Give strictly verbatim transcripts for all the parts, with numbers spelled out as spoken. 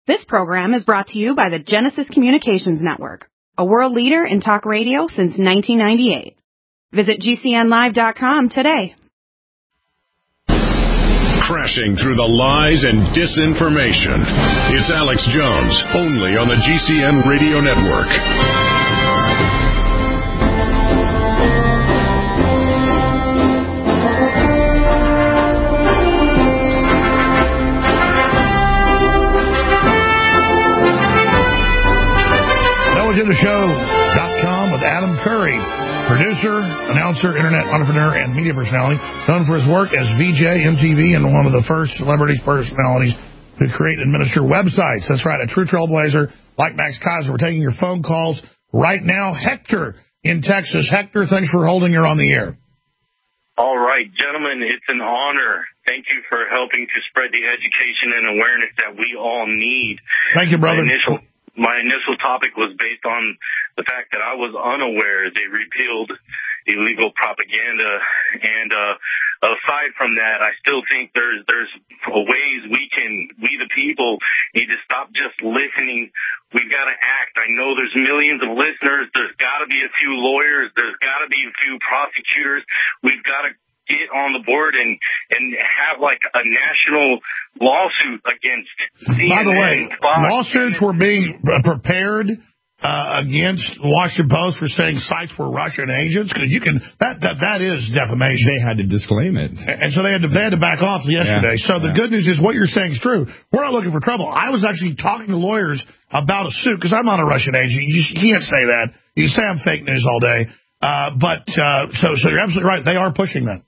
This program is brought to you by the Genesis Communications Network, a world leader in talk radio since nineteen ninety-eight. Visit G C N live dot com today. Crashing through the lies and disinformation. It's Alex Jones, only on the G C N Radio Network. to the show dot com with Adam Curry, producer, announcer, internet entrepreneur, and media personality, known for his work as V J, M T V, and one of the first celebrity personalities to create and administer websites. That's right, a true trailblazer like Max Kaiser. We're taking your phone calls right now. Hector in Texas. Hector, thanks for holding her on the air. All right, gentlemen, it's an honor. Thank you for helping to spread the education and awareness that we all need. Thank you, brother. My initial My initial topic was based on the fact that I was unaware they repealed illegal propaganda. And uh, aside from that, I still think there's there's ways we can, we the people, need to stop just listening. We've got to act. I know there's millions of listeners. There's got to be a few lawyers. There's got to be a few prosecutors. We've got to get on the board and, and have, like, a national lawsuit against C N N. By the way, Fox, lawsuits were being prepared uh, against Washington Post for saying sites were Russian agents, because you can that, that that is defamation. They had to disclaim it, and so they had to they had to back off yesterday. Yeah, so the yeah. good news is what you're saying is true. We're not looking for trouble. I was actually talking to lawyers about a suit, because I'm not a Russian agent. You, just, you can't say that. You say I'm fake news all day. Uh, but uh, so so you're absolutely right. They are pushing that.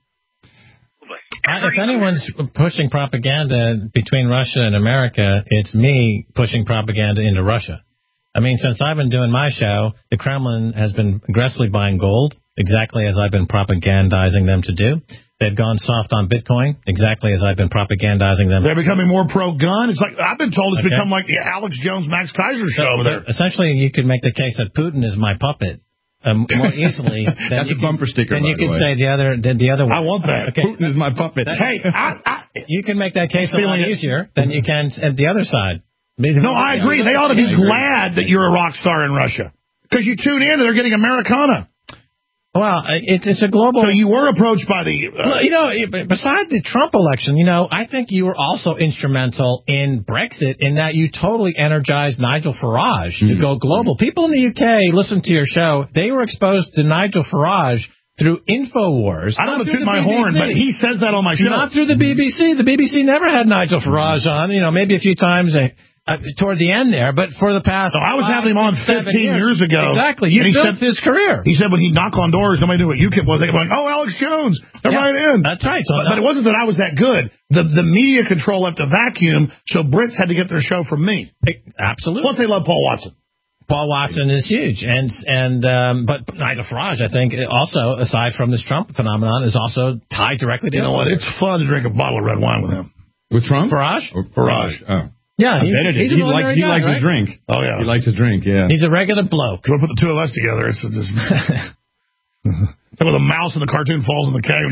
If anyone's pushing propaganda between Russia and America, it's me pushing propaganda into Russia. I mean, since I've been doing my show, the Kremlin has been aggressively buying gold, exactly as I've been propagandizing them to do. They've gone soft on Bitcoin, exactly as I've been propagandizing them. They're becoming more pro-gun. It's like I've been told it's okay. become like the Alex Jones, Max Kaiser show so, over there. Essentially, you could make the case that Putin is my puppet. Um, more easily than That's you a bumper can, sticker. Then you the could way. say the other, the, the other one. I want that. Okay. Putin is my puppet. That, hey, I, I, you can make that case a lot easier than you can at the other side. No, I agree. They ought to be glad that you're a rock star in Russia, because you tune in and they're getting Americana. Well, it's it's a global... So you were approached by the... Uh, you know, besides the Trump election, you know, I think you were also instrumental in Brexit in that you totally energized Nigel Farage mm-hmm. to go global. People in the U K listen to your show. They were exposed to Nigel Farage through InfoWars. I don't want to toot my horn, but he says that on my show. Not through the B B C. The B B C never had Nigel Farage on, you know, maybe a few times... Uh, Uh, toward the end there, but for the past... So I was five, having him on fifteen years. years ago. Exactly. You built said, his career. He said when he'd knock on doors, nobody knew what UKIP was. They were going, oh, Alex Jones, they're yeah, right in. That's right. So but, but it wasn't that I was that good. The the media control left a vacuum, so Brits had to get their show from me. Absolutely. Plus they love Paul Watson. Paul Watson is huge. and and um, But Nigel Farage, I think, also, aside from this Trump phenomenon, is also tied directly to... You know what? It's fun to drink a bottle of red wine with him. With Trump? Farage? Or Farage. Oh. Yeah, he's, he's he, likes, he guy, likes right? his drink. Oh, yeah. He likes his drink, yeah. He's a regular bloke. We'll put the two of us together. It's just... Some of the mouse in the cartoon falls in the keg.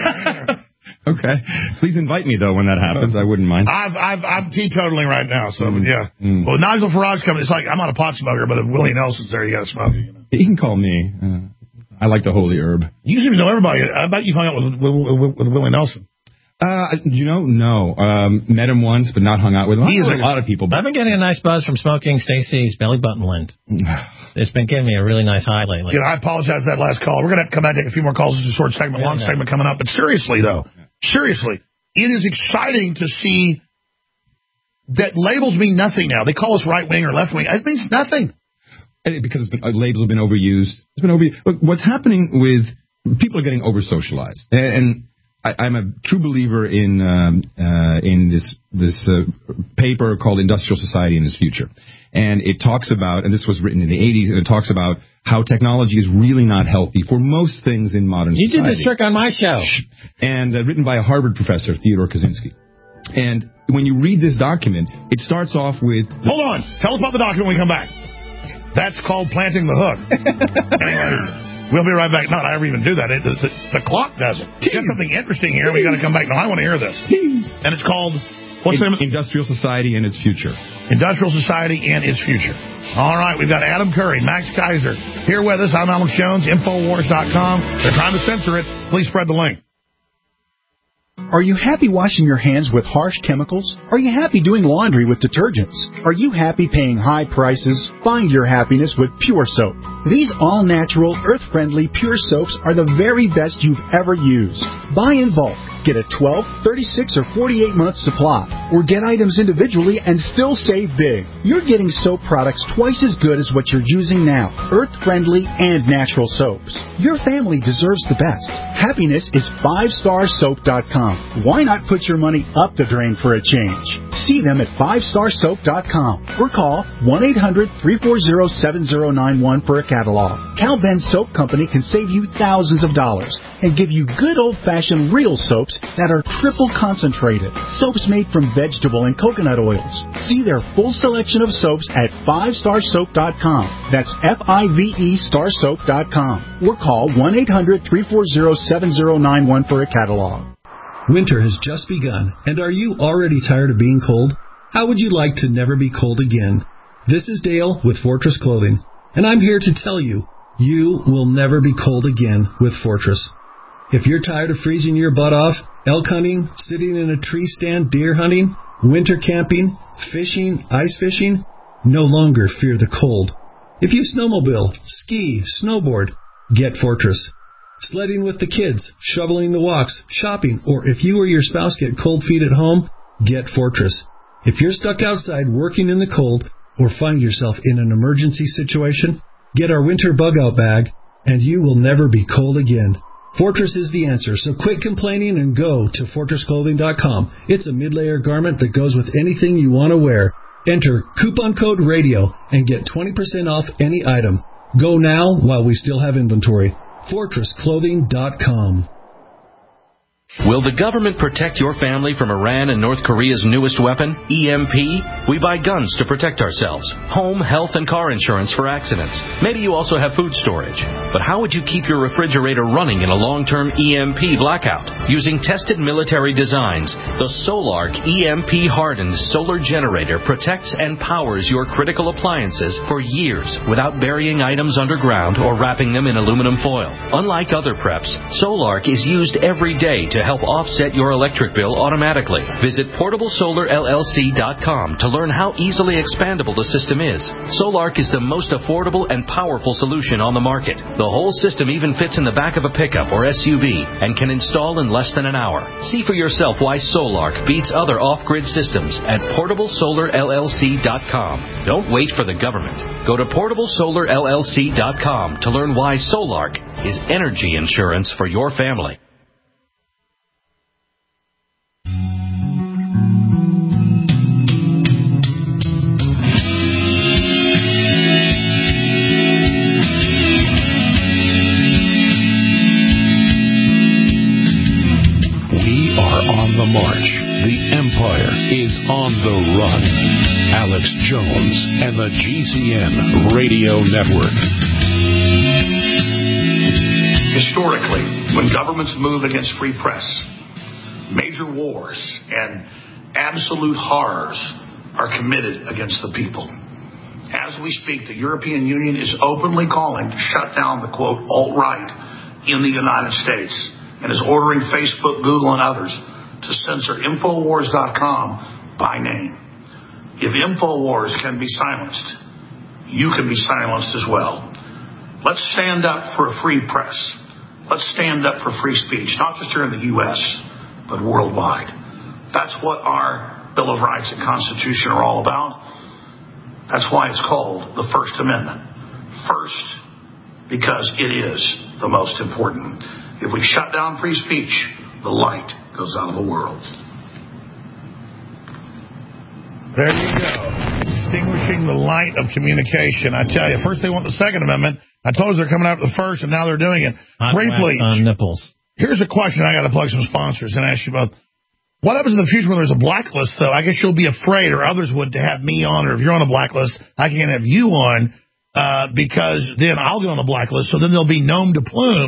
Okay. Please invite me, though, when that happens. I wouldn't mind. I've, I've, I'm teetotaling right now, so, mm. yeah. Mm. Well, Nigel Farage coming, it's like, I'm not a pot smoker, but if Willie Nelson's there, you got to smoke. You know? He can call me. Uh, I like the holy herb. You seem to know everybody. I bet you hung out with, with, with, with Willie Nelson. Uh, you know, no. Um, met him once, but not hung out with him. He is a lot of people. But I've been getting a nice buzz from smoking Stacey's belly button lint. It's been giving me a really nice high lately. You know, I apologize for that last call. We're going to have to come back and take a few more calls. This is a short segment, yeah, long yeah. segment coming up. But seriously, though, seriously, it is exciting to see that labels mean nothing now. They call us right-wing or left-wing. It means nothing. Because it's been, uh, labels have been overused. It's been overused. Look, what's happening with people are getting over-socialized. And... and I, I'm a true believer in um, uh, in this this uh, paper called Industrial Society and Its Future. And it talks about, and this was written in the eighties, and it talks about how technology is really not healthy for most things in modern you society. You did this trick on my show. And uh, written by a Harvard professor, Theodore Kaczynski. And when you read this document, it starts off with... Hold on. Tell us about the document when we come back. That's called planting the hook. Anyways... We'll be right back. Not I ever even do that. It, the, the, the clock does it. We got something interesting here. We got to come back. No, I want to hear this. And it's called What's in, the name? Industrial Society and Its Future. Industrial Society and Its Future. All right, we've got Adam Curry, Max Kaiser here with us. I'm Alex Jones, Infowars dot com. They're trying to censor it. Please spread the link. Are you happy washing your hands with harsh chemicals? Are you happy doing laundry with detergents? Are you happy paying high prices? Find your happiness with Pure Soap. These all-natural, earth-friendly Pure Soaps are the very best you've ever used. Buy in bulk. Get a twelve, thirty-six, or forty-eight month supply. Or get items individually and still save big. You're getting soap products twice as good as what you're using now. Earth-friendly and natural soaps. Your family deserves the best. Happiness is five star soap dot com. Why not put your money up the drain for a change? See them at five star soap dot com or call one eight hundred, three four zero, seven zero nine one for a catalog. Cal Ben Soap Company can save you thousands of dollars and give you good old-fashioned real soaps that are triple concentrated. Soaps made from vegetable and coconut oils. See their full selection of soaps at five star soap dot com. That's F I V E star soap dot com. Or call one eight hundred, three four zero, seven zero nine one for a catalog. Winter has just begun, and are you already tired of being cold? How would you like to never be cold again? This is Dale with Fortress Clothing, and I'm here to tell you, you will never be cold again with Fortress. If you're tired of freezing your butt off, elk hunting, sitting in a tree stand, deer hunting, winter camping, fishing, ice fishing, no longer fear the cold. If you snowmobile, ski, snowboard, get Fortress. Sledding with the kids, shoveling the walks, shopping, or if you or your spouse get cold feet at home, get Fortress. If you're stuck outside working in the cold or find yourself in an emergency situation, get our winter bug-out bag, and you will never be cold again. Fortress is the answer, so quit complaining and go to fortress clothing dot com. It's a mid-layer garment that goes with anything you want to wear. Enter coupon code RADIO and get twenty percent off any item. Go now while we still have inventory. fortress clothing dot com. Will the government protect your family from Iran and North Korea's newest weapon, E M P? We buy guns to protect ourselves, home, health, and car insurance for accidents. Maybe you also have food storage. But how would you keep your refrigerator running in a long-term E M P blackout? Using tested military designs, the Solark E M P-hardened solar generator protects and powers your critical appliances for years without burying items underground or wrapping them in aluminum foil. Unlike other preps, Solark is used every day to help offset your electric bill automatically. Visit portable solar L L C dot com to learn how easily expandable the system is. Solark is the most affordable and powerful solution on the market. The whole system even fits in the back of a pickup or S U V and can install in less than an hour. See for yourself why Solark beats other off-grid systems at portable solar L L C dot com. Don't wait for the government. Go to portable solar L L C dot com to learn why Solark is energy insurance for your family. On the march. The empire is on the run. Alex Jones and the G C N Radio Network. Historically, when governments move against free press, major wars and absolute horrors are committed against the people. As we speak, the European Union is openly calling to shut down the, quote, alt-right in the United States and is ordering Facebook, Google, and others to censor Infowars dot com by name. If Infowars can be silenced, you can be silenced as well. Let's stand up for a free press. Let's stand up for free speech, not just here in the U S, but worldwide. That's what our Bill of Rights and Constitution are all about. That's why it's called the First Amendment. First, because it is the most important. If we shut down free speech, the light goes out of the world. There you go. Extinguishing the light of communication. I tell you, first they want the Second Amendment. I told you they're coming out with the First, and now they're doing it. Brain bleach. On nipples. Here's a question I got to plug some sponsors and ask you about. What happens in the future when there's a blacklist, though? I guess you'll be afraid, or others would, to have me on, or if you're on a blacklist, I can't have you on, uh, because then I'll be on the blacklist, so then there'll be gnome de plumes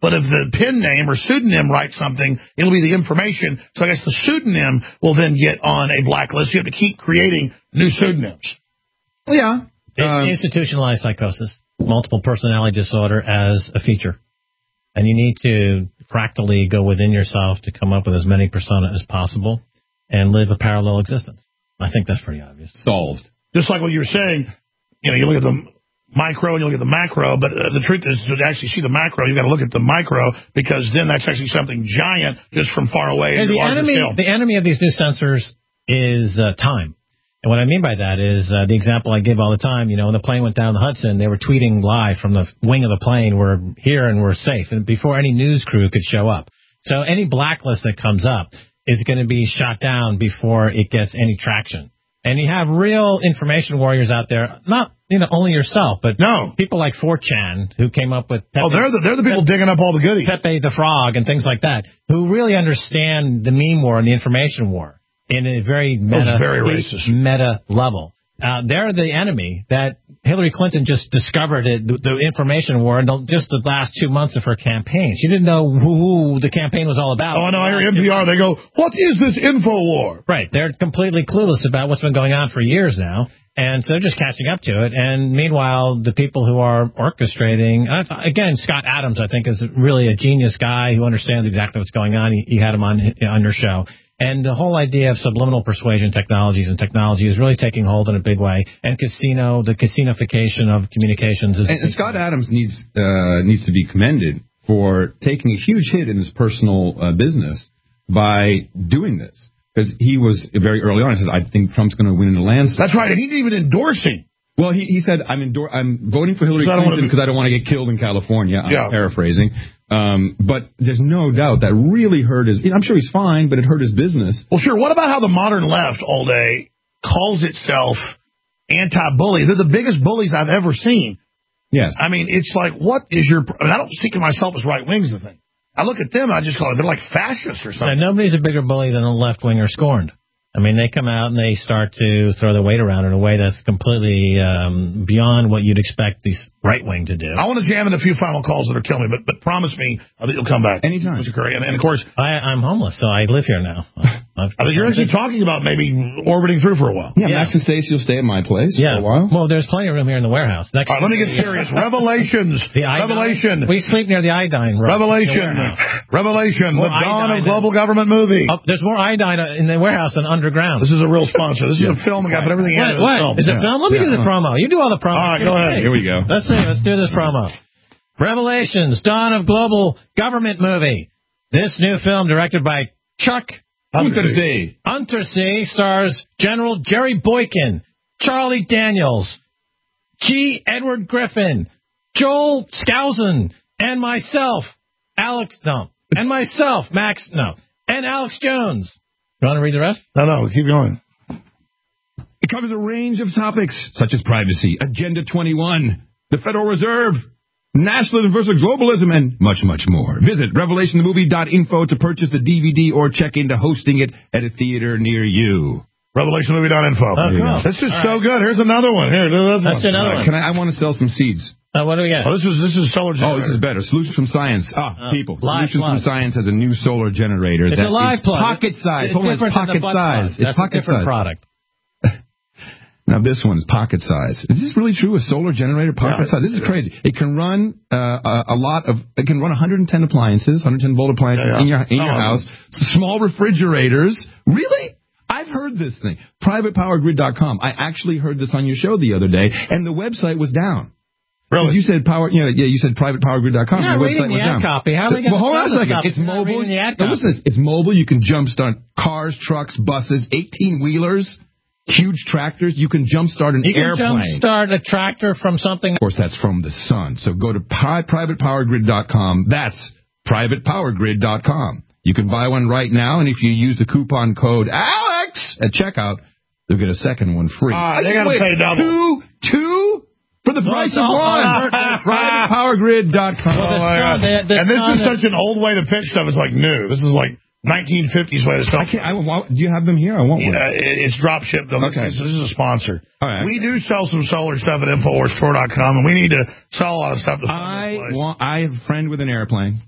But if the pen name or pseudonym writes something, it'll be the information. So I guess the pseudonym will then get on a blacklist. You have to keep creating new pseudonyms. Yeah. Um, institutionalized psychosis, multiple personality disorder as a feature. And you need to practically go within yourself to come up with as many persona as possible and live a parallel existence. I think that's pretty obvious. Solved. Just like what you were saying, you know, you look at the micro and you look at the macro, but uh, the truth is to actually see the macro, you've got to look at the micro, because then that's actually something giant just from far away. Yeah, the enemy, scale. the enemy of these new sensors is uh, time. And what I mean by that is uh, the example I give all the time, you know, when the plane went down the Hudson, they were tweeting live from the wing of the plane, we're here and we're safe, and before any news crew could show up. So any blacklist that comes up is going to be shot down before it gets any traction. And you have real information warriors out there, not, you know, only yourself, but no. people like four chan who came up with Pepe, oh, they're the, they're the people Pepe, digging up all the goodies. Pepe the Frog and things like that, who really understand the meme war and the information war in a very meta, very racist. meta level. Uh, they're the enemy that Hillary Clinton just discovered it, the, the information war in the, just the last two months of her campaign. She didn't know who, who the campaign was all about. Oh, I know. I hear N P R. They go, what is this info war? Right. They're completely clueless about what's been going on for years now. And so they're just catching up to it. And meanwhile, the people who are orchestrating, I th- again, Scott Adams, I think, is really a genius guy who understands exactly what's going on. He, he had him on, on your show. And the whole idea of subliminal persuasion technologies and technology is really taking hold in a big way. And casino, the casinification of communications is. And, and Scott Adams needs uh, needs to be commended for taking a huge hit in his personal uh, business by doing this, because he was very early on. He said, "I think Trump's going to win in a landslide." That's right, and he didn't even endorse him. Well, he he said, "I'm endor- I'm voting for Hillary Clinton because I don't want to get killed in California." I'm yeah. paraphrasing. Um, but there's no doubt that really hurt his, I'm sure he's fine, but it hurt his business. Well, sure. What about how the modern left all day calls itself anti-bully? They're the biggest bullies I've ever seen. Yes. I mean, it's like, what is your, I mean, I don't think of myself as right-wing's the thing. I look at them, I just call it, they're like fascists or something. Yeah, nobody's a bigger bully than a left-winger scorned. I mean, they come out and they start to throw their weight around in a way that's completely um, beyond what you'd expect the right wing to do. I want to jam in a few final calls that are killing me, but but promise me that you'll come back. Anytime. Mister Curry. And, and, of course... I, I'm homeless, so I live here now. I've, I mean, you're actually talking about maybe orbiting through for a while. Yeah, yeah. Max and Stacey will stay at my place yeah. for a while. Well, there's plenty of room here in the warehouse. Next All right, let me get serious. Revelations. The Revelation. We sleep near the iodine room. Revelation. Revelation. More the dawn of than, global government movie. Oh, there's more iodine in the warehouse than underground. This is a real sponsor. This is yeah. a film. We got put everything what, in. What? Film. Is it yeah. film? Let me yeah. do the promo. You do all the promo. All right, go ahead. Here we go. Let's see. Let's do this promo. Revelations, Dawn of Global Government Movie. This new film directed by Chuck Untersee. Untersee stars General Jerry Boykin, Charlie Daniels, G. Edward Griffin, Joel Skousen, and myself, Alex, no, and myself, Max, no, and Alex Jones. You want to read the rest? No, no, keep going. It covers a range of topics such as privacy, Agenda twenty-one, the Federal Reserve, nationalism versus globalism, and much, much more. Visit revelation the movie dot info to purchase the D V D or check into hosting it at a theater near you. revelation the movie dot info. Oh, cool. This is All so right. good. Here's another one. Here, this That's one. another Uh, one. can I, I want to sell some seeds. Uh, what do we got? Oh, this is this is solar generator. Oh, this is better. Solutions from Science. Ah, Uh, people. live Solutions plug. from Science has a new solar generator. It's that a live is plug. pocket size. It's Hold on, it's different than the pocket butt size. plug. It's That's pocket a different size. product. Now, this one is pocket size. Is this really true? A solar generator pocket Yeah. size? This is crazy. It can run uh, a, a lot of. It can run one hundred ten appliances, one hundred ten volt appliances Yeah, yeah. in your in your Oh. house. Small refrigerators. Really? I've heard this thing. private power grid dot com. I actually heard this on your show the other day, and the website was down. Really? You said power. You know, yeah, you said private power grid dot com. You're the reading website the was ad down. copy. How are they well, gonna hold on a sell this second. stuff It's if you're not mobile. reading the ad No, copy? listen to this. It's mobile. You can jumpstart cars, trucks, buses, eighteen wheelers, huge tractors. You can jumpstart an You can airplane. jumpstart a tractor from something. Of course, that's from the sun. So go to private power grid dot com. That's private power grid dot com. You can buy one right now, and if you use the coupon code Alex at checkout, you'll get a second one free. Ah, they got to pay double. Two, two for the price of one. private power grid dot com. Oh, my God. the- the and this sun is such an old way to pitch stuff. It's like new. This is like nineteen fifties way to sell. I can't, I, want- do you have them here? I want one. Yeah, it, it's drop shipped. Though. Okay. This, is, this is a sponsor. All right. We do sell some solar stuff at infowars store dot com, and we need to sell a lot of stuff. To I want. I have a friend with an airplane.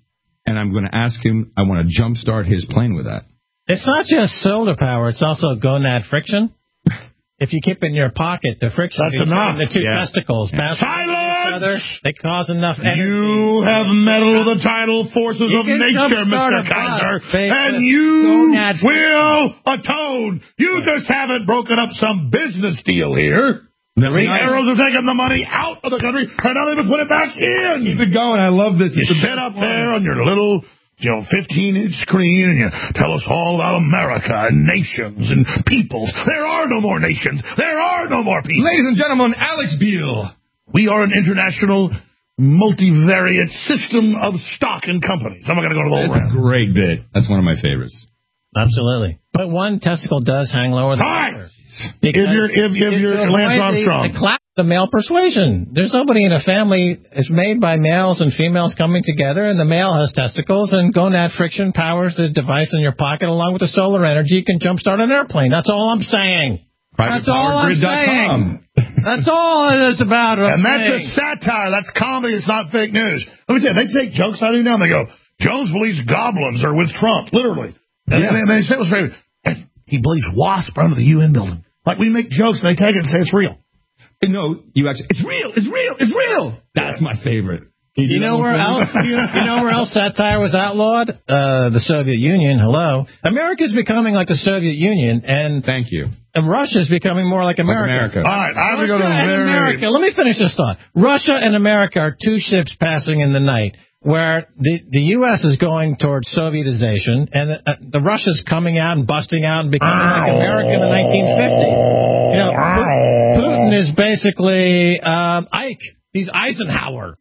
and I'm going to ask him, I want to jumpstart his plane with that. It's not just solar power, it's also gonad friction. If you keep it in your pocket, the friction That's between enough. the two Yeah. testicles Yeah. bounce off each other, they cause enough energy. You have meddled with the tidal forces You of can nature, jumpstart Mister a Kaiser, bus based and with you gonad will atone. You just haven't broken up some business deal here. The arrows are taking the money out of the country, and now they put it back in. Keep it going. I love this. You sit up there on your little, you know, fifteen-inch screen, and you tell us all about America and nations and peoples. There are no more nations. There are no more people. Ladies and gentlemen, Alex Beal. We are an international, multivariate system of stock and companies. I'm not going to go to the whole That's round. a great bit. That's one of my favorites. Absolutely. But one testicle does hang lower than the Fine. other. If you're, if, if you're Lance Armstrong. The, the, the male persuasion. There's nobody in a family. It's made by males and females coming together, and the male has testicles, and gonad friction powers the device in your pocket along with the solar energy. You can jumpstart an airplane. That's all I'm saying. That's all I'm saying. That's all it is about. And that's a satire. That's comedy. It's not fake news. Let me tell you, they take jokes out of you now, and they go, Jones believes goblins are with Trump, literally. And yeah. they, they say it was very, he believes wasps are under the U N building. Like, we make jokes, and they take it and say it's real. No, you actually, it's real, it's real, it's real. That's my favorite. You, you know where else? You, you know where else satire was outlawed? Uh, the Soviet Union. Hello, America's becoming like the Soviet Union, and thank you. And Russia's becoming more like America. Like America. All right, I have to go to and very... America. Let me finish this thought. Russia and America are two ships passing in the night, where the the U S is going towards Sovietization, and the, uh, the Russia's coming out and busting out and becoming like America in the nineteen fifties. You know, Putin is basically um, Ike. He's Eisenhower.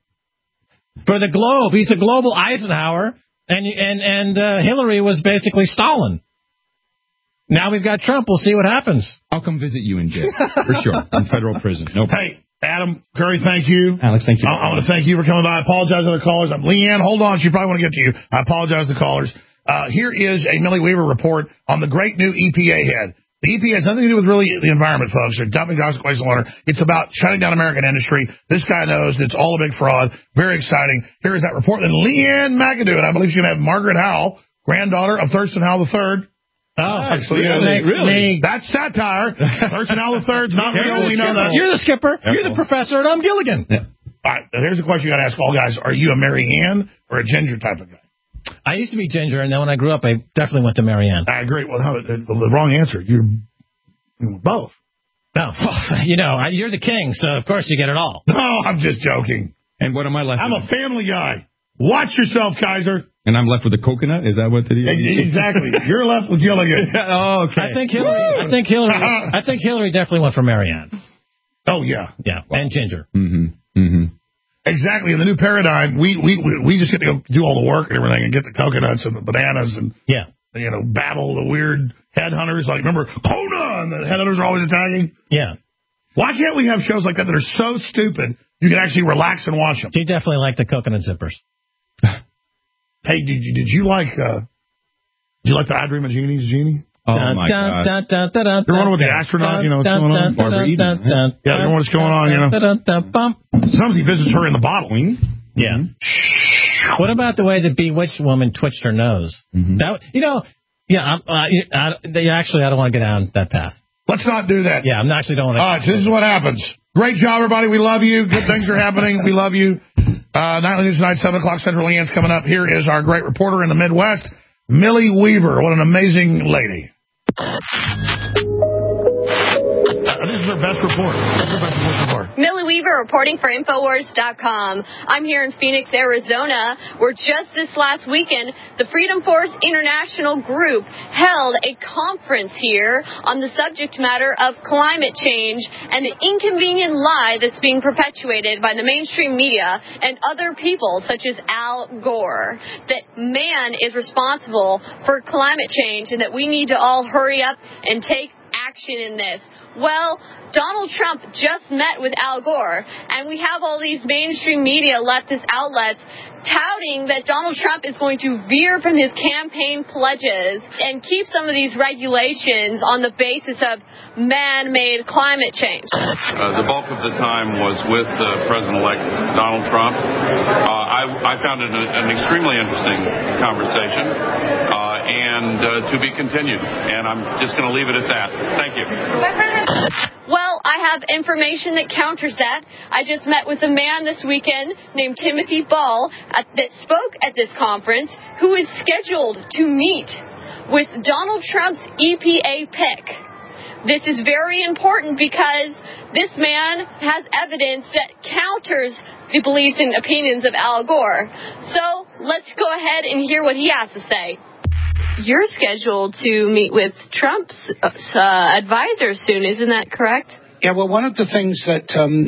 For the globe, he's a global Eisenhower, and and and uh, Hillary was basically Stalin. Now we've got Trump. We'll see what happens. I'll come visit you in jail for sure in federal prison. No problem. Hey, Adam Curry, thank you. Alex, thank you. I, I want to thank you for coming by. I apologize to the callers. I'm Leanne. Hold on, she probably want to get to you. I apologize to the callers. Uh, here is a Millie Weaver report on the great new E P A head. The E P A has nothing to do with really the environment, folks. They're dumping toxic waste in water. It's about shutting down American industry. This guy knows it's all a big fraud. Very exciting. Here is that report. Then Leanne McAdoo, and I believe she's going to have Margaret Howell, granddaughter of Thurston Howell the third. Oh, actually, really? really? That's satire. Thurston Howell the third's not real. We know that. You're the skipper. Careful. You're the professor, and I'm Gilligan. Yeah. All right. Now here's a question you got to ask all guys. Are you a Mary Ann or a Ginger type of guy? I used to be Ginger, and then when I grew up, I definitely went to Mary Ann. I agree. Well, no, the, the wrong answer. You're both. No, you know, you're the king, so of course you get it all. No, I'm just joking. And what am I left I'm with? a family guy. Watch yourself, Kaiser. And I'm left with a coconut? Is that what it is? Exactly. You're left with Gilligan. Oh, okay. I think Hillary. I think Hillary. I think Hillary definitely went for Mary Ann. Oh yeah, yeah, wow. And Ginger. Mm-hmm. Mm-hmm. Exactly. In the new paradigm, we we we just get to go do all the work and everything, and get the coconuts and the bananas and yeah, you know, battle the weird headhunters. Like remember Kona, and the headhunters are always attacking. Yeah. Why can't we have shows like that that are so stupid you can actually relax and watch them? You definitely like the coconut zippers. Hey, did you did you like uh, did you like the I Dream of Jeannie's Genie? Oh dun, my dun, God! Dun, dun, dun, dun, You're one with the astronaut, dun, you know what's going on? Barbara Eden. Yeah, you know what's going on, you know. Dun, dun, dun, Sometimes he visits her in the bottle. Yeah. What about the way the bewitched woman twitched her nose? Mm-hmm. That you know, yeah. Uh, I, I, actually, I don't want to get down that path. Let's not do that. Yeah, I'm actually don't want to. All right, so this is what happens. Great job, everybody. We love you. Good things are happening. We love you. Uh, Nightly News tonight, seven o'clock Central. Leanne's coming up. Here is our great reporter in the Midwest, Millie Weaver. What an amazing lady. Uh, this is her best report. This is her best report so far. Millie Weaver reporting for Infowars dot com. I'm here in Phoenix, Arizona, where just this last weekend, the Freedom Force International Group held a conference here on the subject matter of climate change and the inconvenient lie that's being perpetuated by the mainstream media and other people, such as Al Gore, that man is responsible for climate change and that we need to all hurry up and take action in this. Well, Donald Trump just met with Al Gore, and we have all these mainstream media leftist outlets touting that Donald Trump is going to veer from his campaign pledges and keep some of these regulations on the basis of man-made climate change. Uh, the bulk of the time was with uh, President-elect Donald Trump. Uh, I, I found it an, an extremely interesting conversation, uh, and uh, to be continued. And I'm just going to leave it at that. Thank you. Well, I have information that counters that. I just met with a man this weekend named Timothy Ball at, that spoke at this conference, who is scheduled to meet with Donald Trump's E P A pick. This is very important because this man has evidence that counters the beliefs and opinions of Al Gore. So let's go ahead and hear what he has to say. You're scheduled to meet with Trump's uh, advisor soon, isn't that correct? Yeah, well, one of the things that um,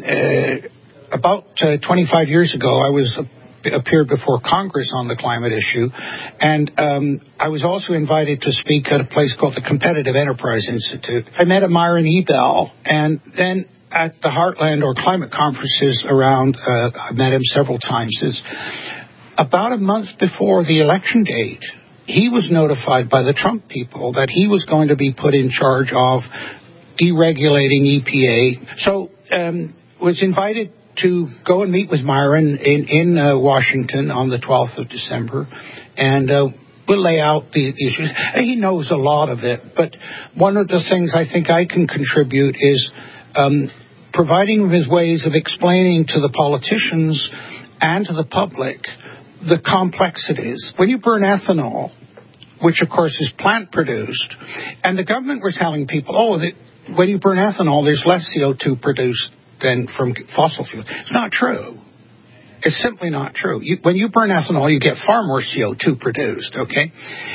uh, about uh, twenty-five years ago, I was uh, appeared before Congress on the climate issue, and um, I was also invited to speak at a place called the Competitive Enterprise Institute. I met a Myron Ebell, and then at the Heartland or climate conferences around, uh, I met him several times. Is about a month before the election date, he was notified by the Trump people that he was going to be put in charge of deregulating E P A. So um, was invited to go and meet with Myron in, in uh, Washington on the twelfth of December, and uh, we'll lay out the, the issues. He knows a lot of it, but one of the things I think I can contribute is um, providing his ways of explaining to the politicians and to the public the complexities. When you burn ethanol, which of course is plant produced, and the government were telling people, oh, that when you burn ethanol, there's less C O two produced than from fossil fuels. It's not true. It's simply not true. You, when you burn ethanol, you get far more C O two produced, okay?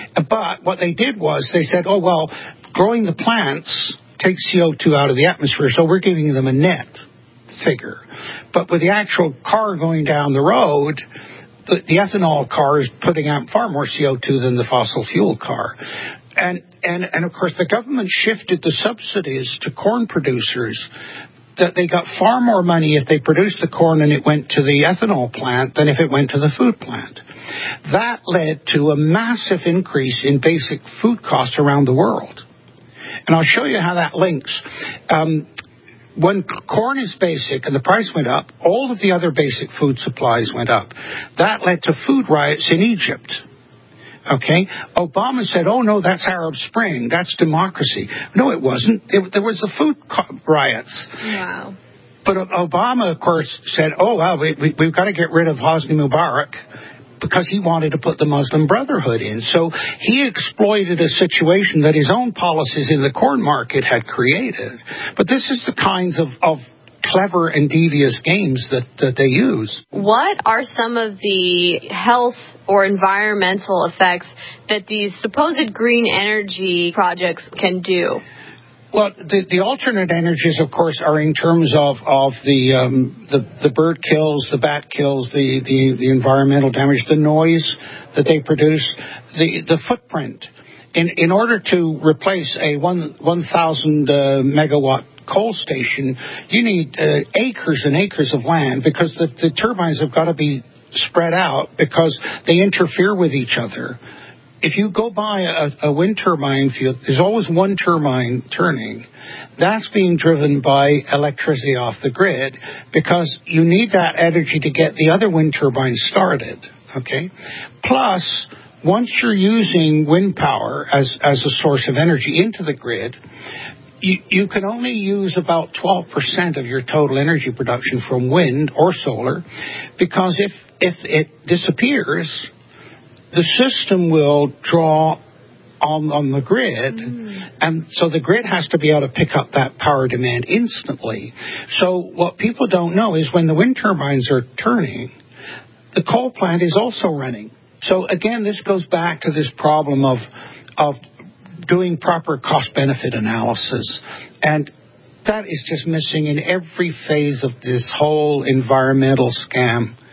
But what they did was they said, oh, well, growing the plants takes C O two out of the atmosphere, so we're giving them a net figure. But with the actual car going down the road, the, the ethanol car is putting out far more C O two than the fossil fuel car. And, and, and of course, the government shifted the subsidies to corn producers, that they got far more money if they produced the corn and it went to the ethanol plant than if it went to the food plant. That led to a massive increase in basic food costs around the world. And I'll show you how that links. Um, when corn is basic and the price went up, all of the other basic food supplies went up. That led to food riots in Egypt. Okay, Obama said, oh, no, that's Arab Spring. That's democracy. No, it wasn't. It, there was the food co- riots. Wow. But Obama, of course, said, oh, well, we, we, we've got to get rid of Hosni Mubarak because he wanted to put the Muslim Brotherhood in. So he exploited a situation that his own policies in the corn market had created. But this is the kinds of, of clever and devious games that, that they use. What are some of the health or environmental effects that these supposed green energy projects can do? Well, the, the alternate energies, of course, are in terms of, of the, um, the the bird kills, the bat kills, the, the, the environmental damage, the noise that they produce, the, the footprint. In, in order to replace a one, 1,000 uh, megawatt coal station, you need uh, acres and acres of land because the, the turbines have got to be spread out because they interfere with each other. If you go by a, a wind turbine field, there's always one turbine turning. That's being driven by electricity off the grid because you need that energy to get the other wind turbines started, okay? Plus, once you're using wind power as, as a source of energy into the grid, You, you can only use about twelve percent of your total energy production from wind or solar because if, if it disappears, the system will draw on, on the grid, mm. and so the grid has to be able to pick up that power demand instantly. So what people don't know is when the wind turbines are turning, the coal plant is also running. So again, this goes back to this problem of of doing proper cost-benefit analysis. And that is just missing in every phase of this whole environmental scam.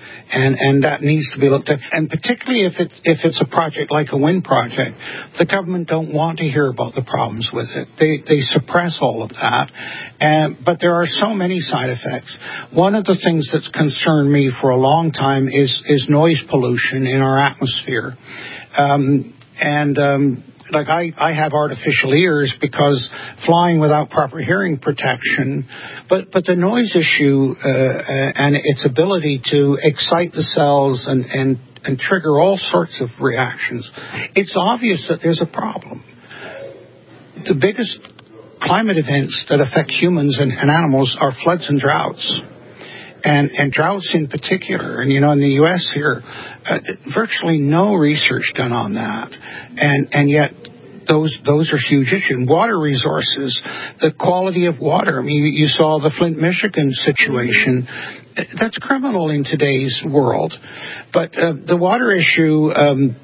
And and that needs to be looked at. And particularly if it's, if it's a project like a wind project, the government don't want to hear about the problems with it. They they suppress all of that. And, but there are so many side effects. One of the things that's concerned me for a long time is, is noise pollution in our atmosphere. Um, and... Um, Like I, I have artificial ears because flying without proper hearing protection, but, but the noise issue uh, and its ability to excite the cells and, and, and trigger all sorts of reactions, it's obvious that there's a problem. The biggest climate events that affect humans and, and animals are floods and droughts. And, and droughts in particular, and you know, in the U S here, uh, virtually no research done on that, and and yet those those are huge issues. Water resources, the quality of water. I mean, you, you saw the Flint, Michigan situation. That's criminal in today's world. But uh, the water issue, um,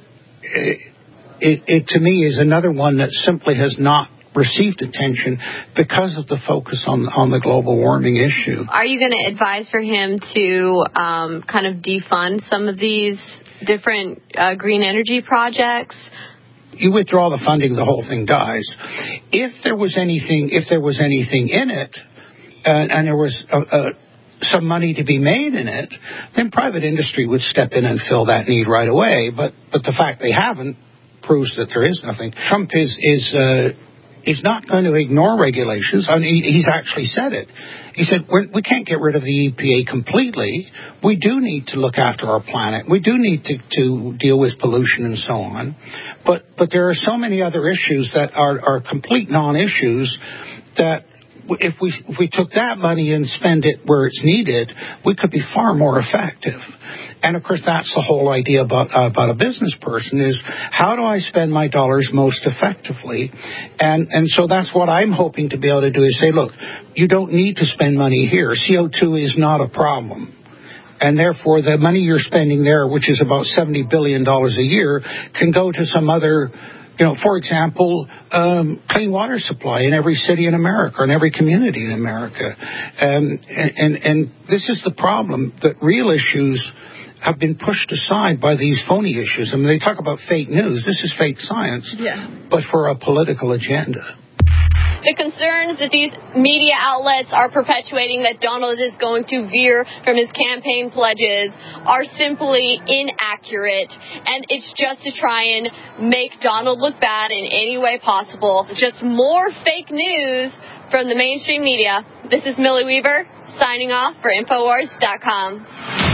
it, it to me is another one that simply has not received attention because of the focus on on the global warming issue. Are you going to advise for him to um, kind of defund some of these different uh, green energy projects? You withdraw the funding, the whole thing dies. If there was anything, if there was anything in it, uh, and there was a, a, some money to be made in it, then private industry would step in and fill that need right away. But but the fact they haven't proves that there is nothing. Trump is is. Uh, He's not going to ignore regulations. I mean, he's actually said it. He said, We're, we can't get rid of the E P A completely. We do need to look after our planet. We do need to, to deal with pollution and so on. But but there are so many other issues that are, are complete non-issues that if we if we took that money and spend it where it's needed, we could be far more effective. And, of course, that's the whole idea about uh, about a business person is how do I spend my dollars most effectively? And and so that's what I'm hoping to be able to do is say, look, you don't need to spend money here. C O two is not a problem. And therefore, the money you're spending there, which is about seventy billion dollars a year, can go to some other, you know, for example, um, clean water supply in every city in America, in every community in America. Um, and, and, and this is the problem, that real issues have been pushed aside by these phony issues. I mean, they talk about fake news. This is fake science, yeah. but for a political agenda. The concerns that these media outlets are perpetuating that Donald is going to veer from his campaign pledges are simply inaccurate, and it's just to try and make Donald look bad in any way possible. Just more fake news from the mainstream media. This is Millie Weaver signing off for Infowars dot com.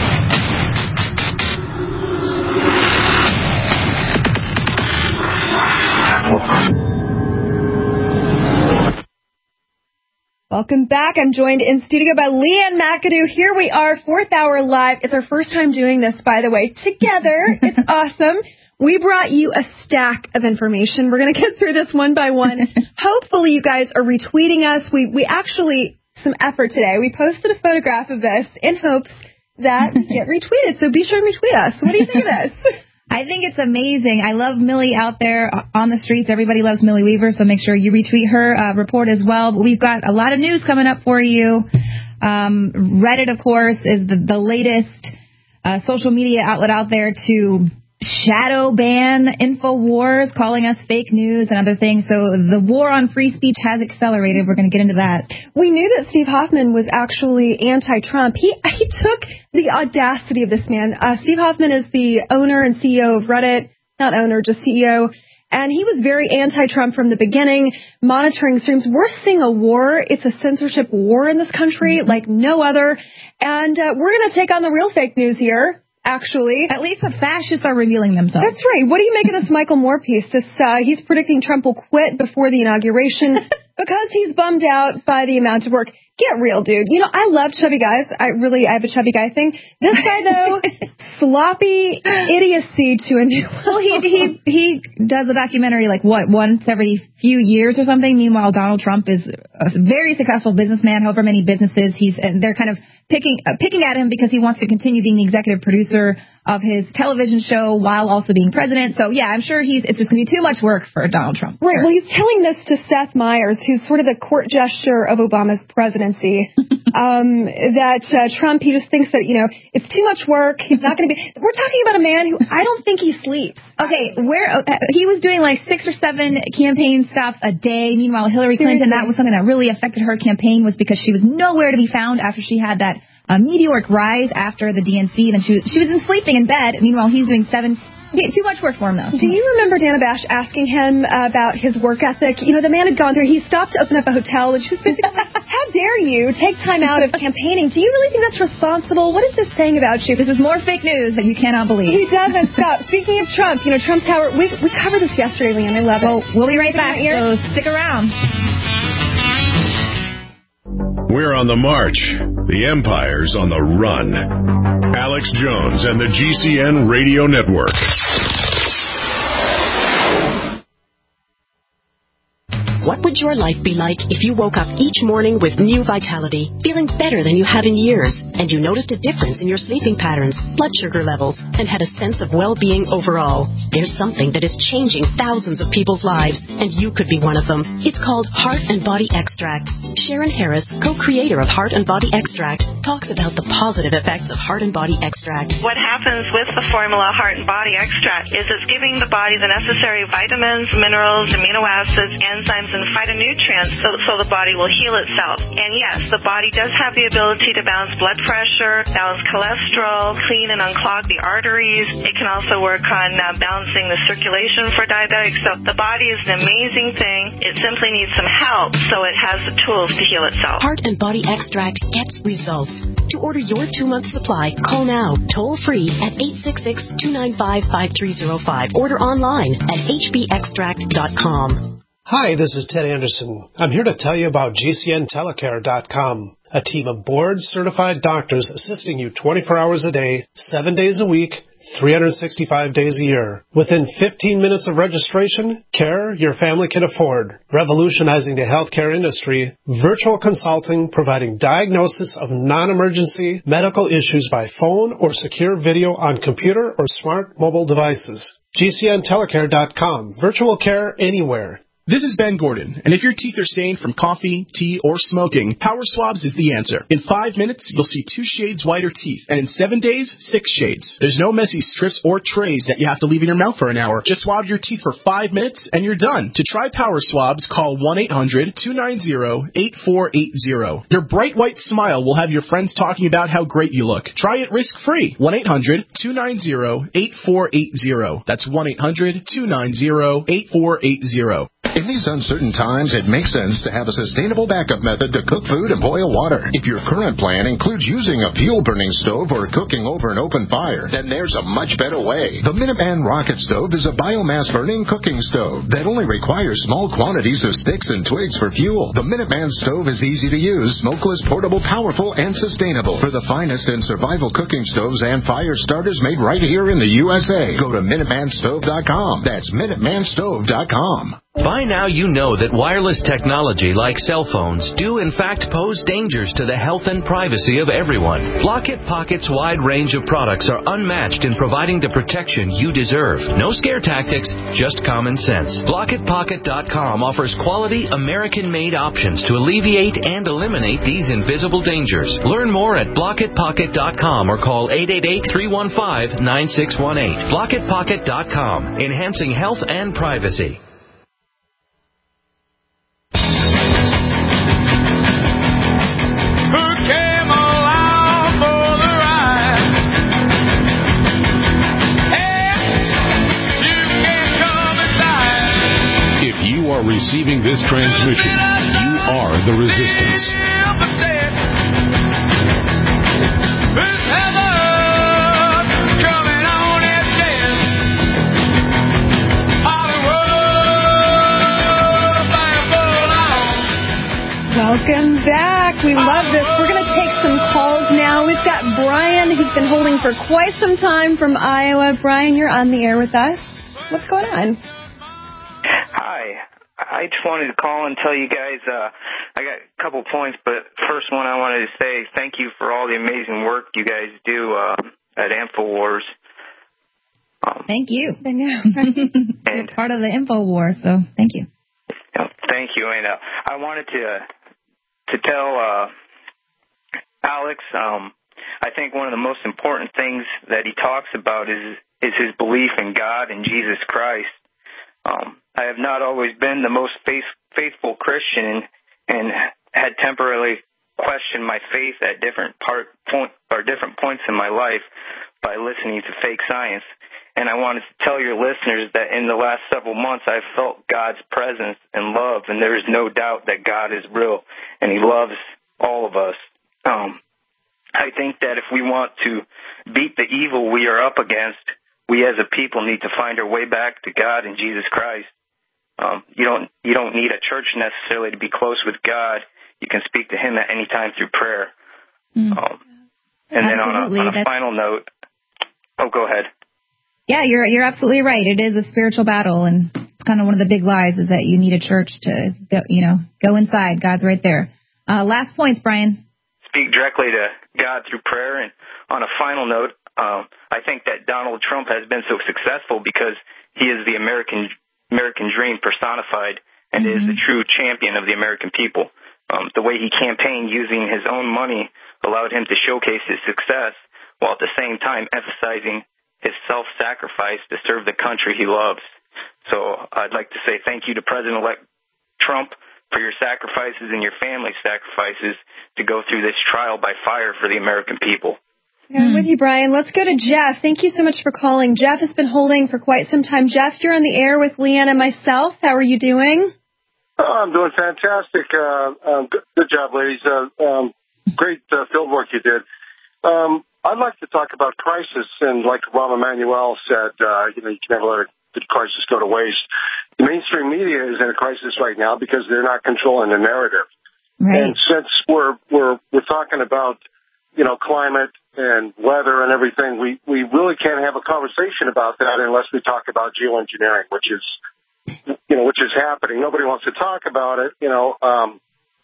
Welcome back. I'm joined in studio by Leanne McAdoo. Here we are, fourth hour live. It's our first time doing this, by the way, together. It's awesome. We brought you a stack of information. We're going to get through this one by one. Hopefully you guys are retweeting us. We we actually, some effort today. We posted a photograph of this in hopes that we get retweeted. So be sure to retweet us. What do you think of this? I think it's amazing. I love Millie out there on the streets. Everybody loves Millie Weaver, so make sure you retweet her uh, report as well. But we've got a lot of news coming up for you. Um, Reddit, of course, is the, the latest uh, social media outlet out there to shadow ban InfoWars, calling us fake news and other things. So the war on free speech has accelerated. We're going to get into that. We knew that Steve Hoffman was actually anti-Trump. He he took the audacity of this man. Uh, Steve Hoffman is the owner and C E O of Reddit. Not owner, just C E O. And he was very anti-Trump from the beginning, monitoring streams. We're seeing a war. It's a censorship war in this country like no other. And uh, we're going to take on the real fake news here. Actually, at least the fascists are revealing themselves. That's right. What do you make of this Michael Moore piece? This uh, he's predicting Trump will quit before the inauguration because he's bummed out by the amount of work. Get real, dude. You know, I love chubby guys. I really, I have a chubby guy thing. This guy, though, sloppy idiocy to a new level. Well, he, he, he does a documentary, like, what, once every few years or something? Meanwhile, Donald Trump is a very successful businessman, however many businesses he's, and they're kind of picking, uh, picking at him because he wants to continue being the executive producer of his television show while also being president. So, yeah, I'm sure he's, it's just going to be too much work for Donald Trump. Right. Sure. Well, he's telling this to Seth Meyers, who's sort of the court gesture of Obama's presidency. um, that uh, Trump, he just thinks that, you know, it's too much work. He's not going to be. We're talking about a man who I don't think he sleeps. Okay, where uh, he was doing like six or seven campaign stops a day. Meanwhile, Hillary Clinton, that was something that really affected her campaign, was because she was nowhere to be found after she had that uh, meteoric rise after the D N C. Then she was, she was in sleeping in bed. Meanwhile, he's doing seven. Yeah, too much work for him, though. Do you remember Dana Bash asking him uh, about his work ethic? You know, the man had gone through, he stopped to open up a hotel, and she was basically like, how dare you take time out of campaigning? Do you really think that's responsible? What is this saying about you? This is more fake news that you cannot believe. He doesn't stop. Speaking of Trump, you know, Trump's tower, we, we covered this yesterday, Leanne. I love it. Well, we'll be right back, so stick around. We're on the march. The Empire's on the run. Alex Jones and the G C N Radio Network. What would your life be like if you woke up each morning with new vitality, feeling better than you have in years, and you noticed a difference in your sleeping patterns, blood sugar levels, and had a sense of well-being overall? There's something that is changing thousands of people's lives, and you could be one of them. It's called Heart and Body Extract. Sharon Harris, co-creator of Heart and Body Extract, talks about the positive effects of Heart and Body Extract. What happens with the formula Heart and Body Extract is it's giving the body the necessary vitamins, minerals, amino acids, enzymes, and phytonutrients so, so the body will heal itself. And yes, the body does have the ability to balance blood pressure, balance cholesterol, clean and unclog the arteries. It can also work on uh, balancing the circulation for diabetics. So the body is an amazing thing. It simply needs some help so it has the tools to heal itself. Heart and Body Extract gets results. To order your two-month supply, call now, toll-free at eight six six, two nine five, five three zero five. Order online at h b extract dot com. Hi, this is Ted Anderson. I'm here to tell you about G C N telecare dot com, a team of board-certified doctors assisting you twenty-four hours a day, seven days a week, three hundred sixty-five days a year. Within fifteen minutes of registration, care your family can afford. Revolutionizing the healthcare industry, virtual consulting providing diagnosis of non-emergency medical issues by phone or secure video on computer or smart mobile devices. G C N telecare dot com. Virtual care anywhere. This is Ben Gordon, and if your teeth are stained from coffee, tea, or smoking, Power Swabs is the answer. In five minutes, you'll see two shades whiter teeth, and in seven days, six shades. There's no messy strips or trays that you have to leave in your mouth for an hour. Just swab your teeth for five minutes, and you're done. To try Power Swabs, call one eight hundred, two nine zero, eight four eight zero. Your bright white smile will have your friends talking about how great you look. Try it risk-free. one eight hundred, two nine zero, eight four eight zero. That's one eight hundred, two nine zero, eight four eight zero. In these uncertain times, it makes sense to have a sustainable backup method to cook food and boil water. If your current plan includes using a fuel-burning stove or cooking over an open fire, then there's a much better way. The Minuteman Rocket Stove is a biomass-burning cooking stove that only requires small quantities of sticks and twigs for fuel. The Minuteman Stove is easy to use, smokeless, portable, powerful, and sustainable. For the finest in survival cooking stoves and fire starters made right here in the U S A, go to Minuteman Stove dot com. That's Minuteman Stove dot com. By now you know that wireless technology like cell phones do in fact pose dangers to the health and privacy of everyone. Blockit Pocket's wide range of products are unmatched in providing the protection you deserve. No scare tactics, just common sense. Blockit Pocket dot com offers quality American-made options to alleviate and eliminate these invisible dangers. Learn more at Blockit Pocket dot com or call eight eight eight, three one five, nine six one eight. Blockit Pocket dot com, enhancing health and privacy. Receiving this transmission, you are the resistance. Welcome back. We love this. We're going to take some calls now. We've got Brian, who's been holding for quite some time from Iowa. Brian, you're on the air with us. What's going on? Hi. I just wanted to call and tell you guys, uh, I got a couple points, but first one I wanted to say thank you for all the amazing work you guys do uh, at InfoWars. Um, thank you. I know. You're part of the InfoWars, so thank you. you know, thank you. And uh, I wanted to to tell uh, Alex. Um, I think one of the most important things that he talks about is is his belief in God and Jesus Christ. Um, I have not always been the most faith, faithful Christian and had temporarily questioned my faith at different part point or different points in my life by listening to fake science. And I wanted to tell your listeners that in the last several months, I've felt God's presence and love, and there is no doubt that God is real, and he loves all of us. Um, I think that if we want to beat the evil we are up against, we as a people need to find our way back to God and Jesus Christ. Um, you don't you don't need a church necessarily to be close with God. You can speak to him at any time through prayer. Mm. Um, and Absolutely. then on a, on a final note, oh, go ahead. Yeah, you're you're absolutely right. It is a spiritual battle, and it's kind of one of the big lies is that you need a church to, go, you know, go inside. God's right there. Uh, last points, Brian. Speak directly to God through prayer. And on a final note, um, I think that Donald Trump has been so successful because he is the American American dream personified and mm-hmm. is the true champion of the American people. Um, the way he campaigned using his own money allowed him to showcase his success while at the same time emphasizing his self-sacrifice to serve the country he loves. So I'd like to say thank you to President-elect Trump for your sacrifices and your family's sacrifices to go through this trial by fire for the American people. Yeah, I'm with you, Brian. Let's go to Jeff. Thank you so much for calling. Jeff has been holding for quite some time. Jeff, you're on the air with Leanne and myself. How are you doing? Oh, I'm doing fantastic. Uh, um, good, good job, ladies. Uh, um, great uh, field work you did. Um, I'd like to talk about crisis, and like Rahm Emanuel said, uh, you know, you can never let the crisis go to waste. The mainstream media is in a crisis right now because they're not controlling the narrative. Right. And since we're we're we're talking about, you know, climate and weather and everything, we we really can't have a conversation about that unless we talk about geoengineering, which is, you know, which is happening. Nobody wants to talk about it. You know, um,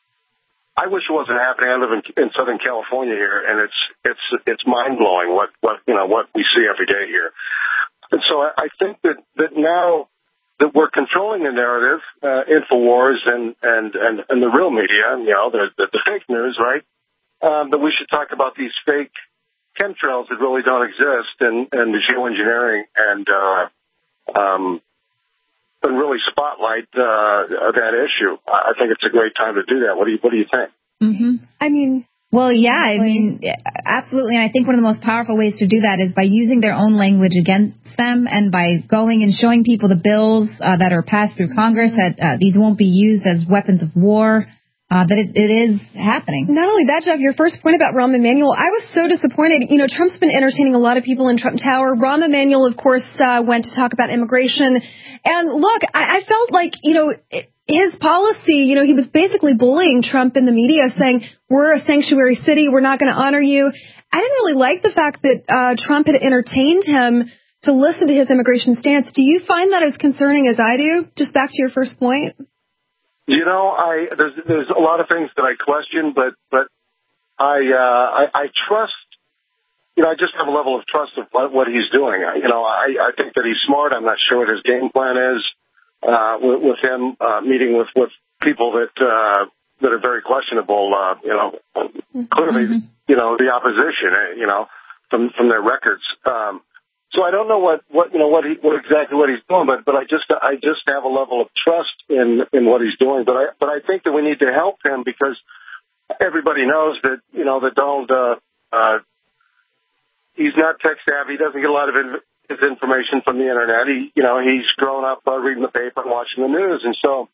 I wish it wasn't happening. I live in, in Southern California here, and it's it's it's mind blowing what what you know what we see every day here. And so I, I think that that now that we're controlling the narrative, uh, Infowars and and and and the real media, you know, the the, the fake news, right? Um, that we should talk about these fake chemtrails that really don't exist, and and the geoengineering, and uh, um. and really spotlight uh, that issue. I think it's a great time to do that. What do you What do you think? Mm-hmm. I mean, well, yeah, I mean, absolutely. And I think one of the most powerful ways to do that is by using their own language against them, and by going and showing people the bills uh, that are passed through Congress that uh, these won't be used as weapons of war. Uh, that it, it is happening. Not only that, Jeff, your first point about Rahm Emanuel, I was so disappointed. You know, Trump's been entertaining a lot of people in Trump Tower. Rahm Emanuel, of course, uh, went to talk about immigration. And look, I, I felt like, you know, it, his policy, you know, he was basically bullying Trump in the media, saying, we're a sanctuary city, we're not going to honor you. I didn't really like the fact that uh, Trump had entertained him to listen to his immigration stance. Do you find that as concerning as I do? Just back to your first point. You know, I there's there's a lot of things that I question, but but I uh, I, I trust. You know, I just have a level of trust of what, what he's doing. I, you know, I, I think that he's smart. I'm not sure what his game plan is uh, with, with him uh, meeting with, with people that uh, that are very questionable. Uh, you know, clearly, mm-hmm. you know, the opposition. You know, from from their records. Um, So I don't know what, what you know what he what exactly what he's doing, but but I just I just have a level of trust in, in what he's doing. But I but I think that we need to help him, because everybody knows that you know that Donald uh, uh, he's not tech savvy. He doesn't get a lot of in, his information from the internet. He you know he's grown up uh, reading the paper and watching the news, and so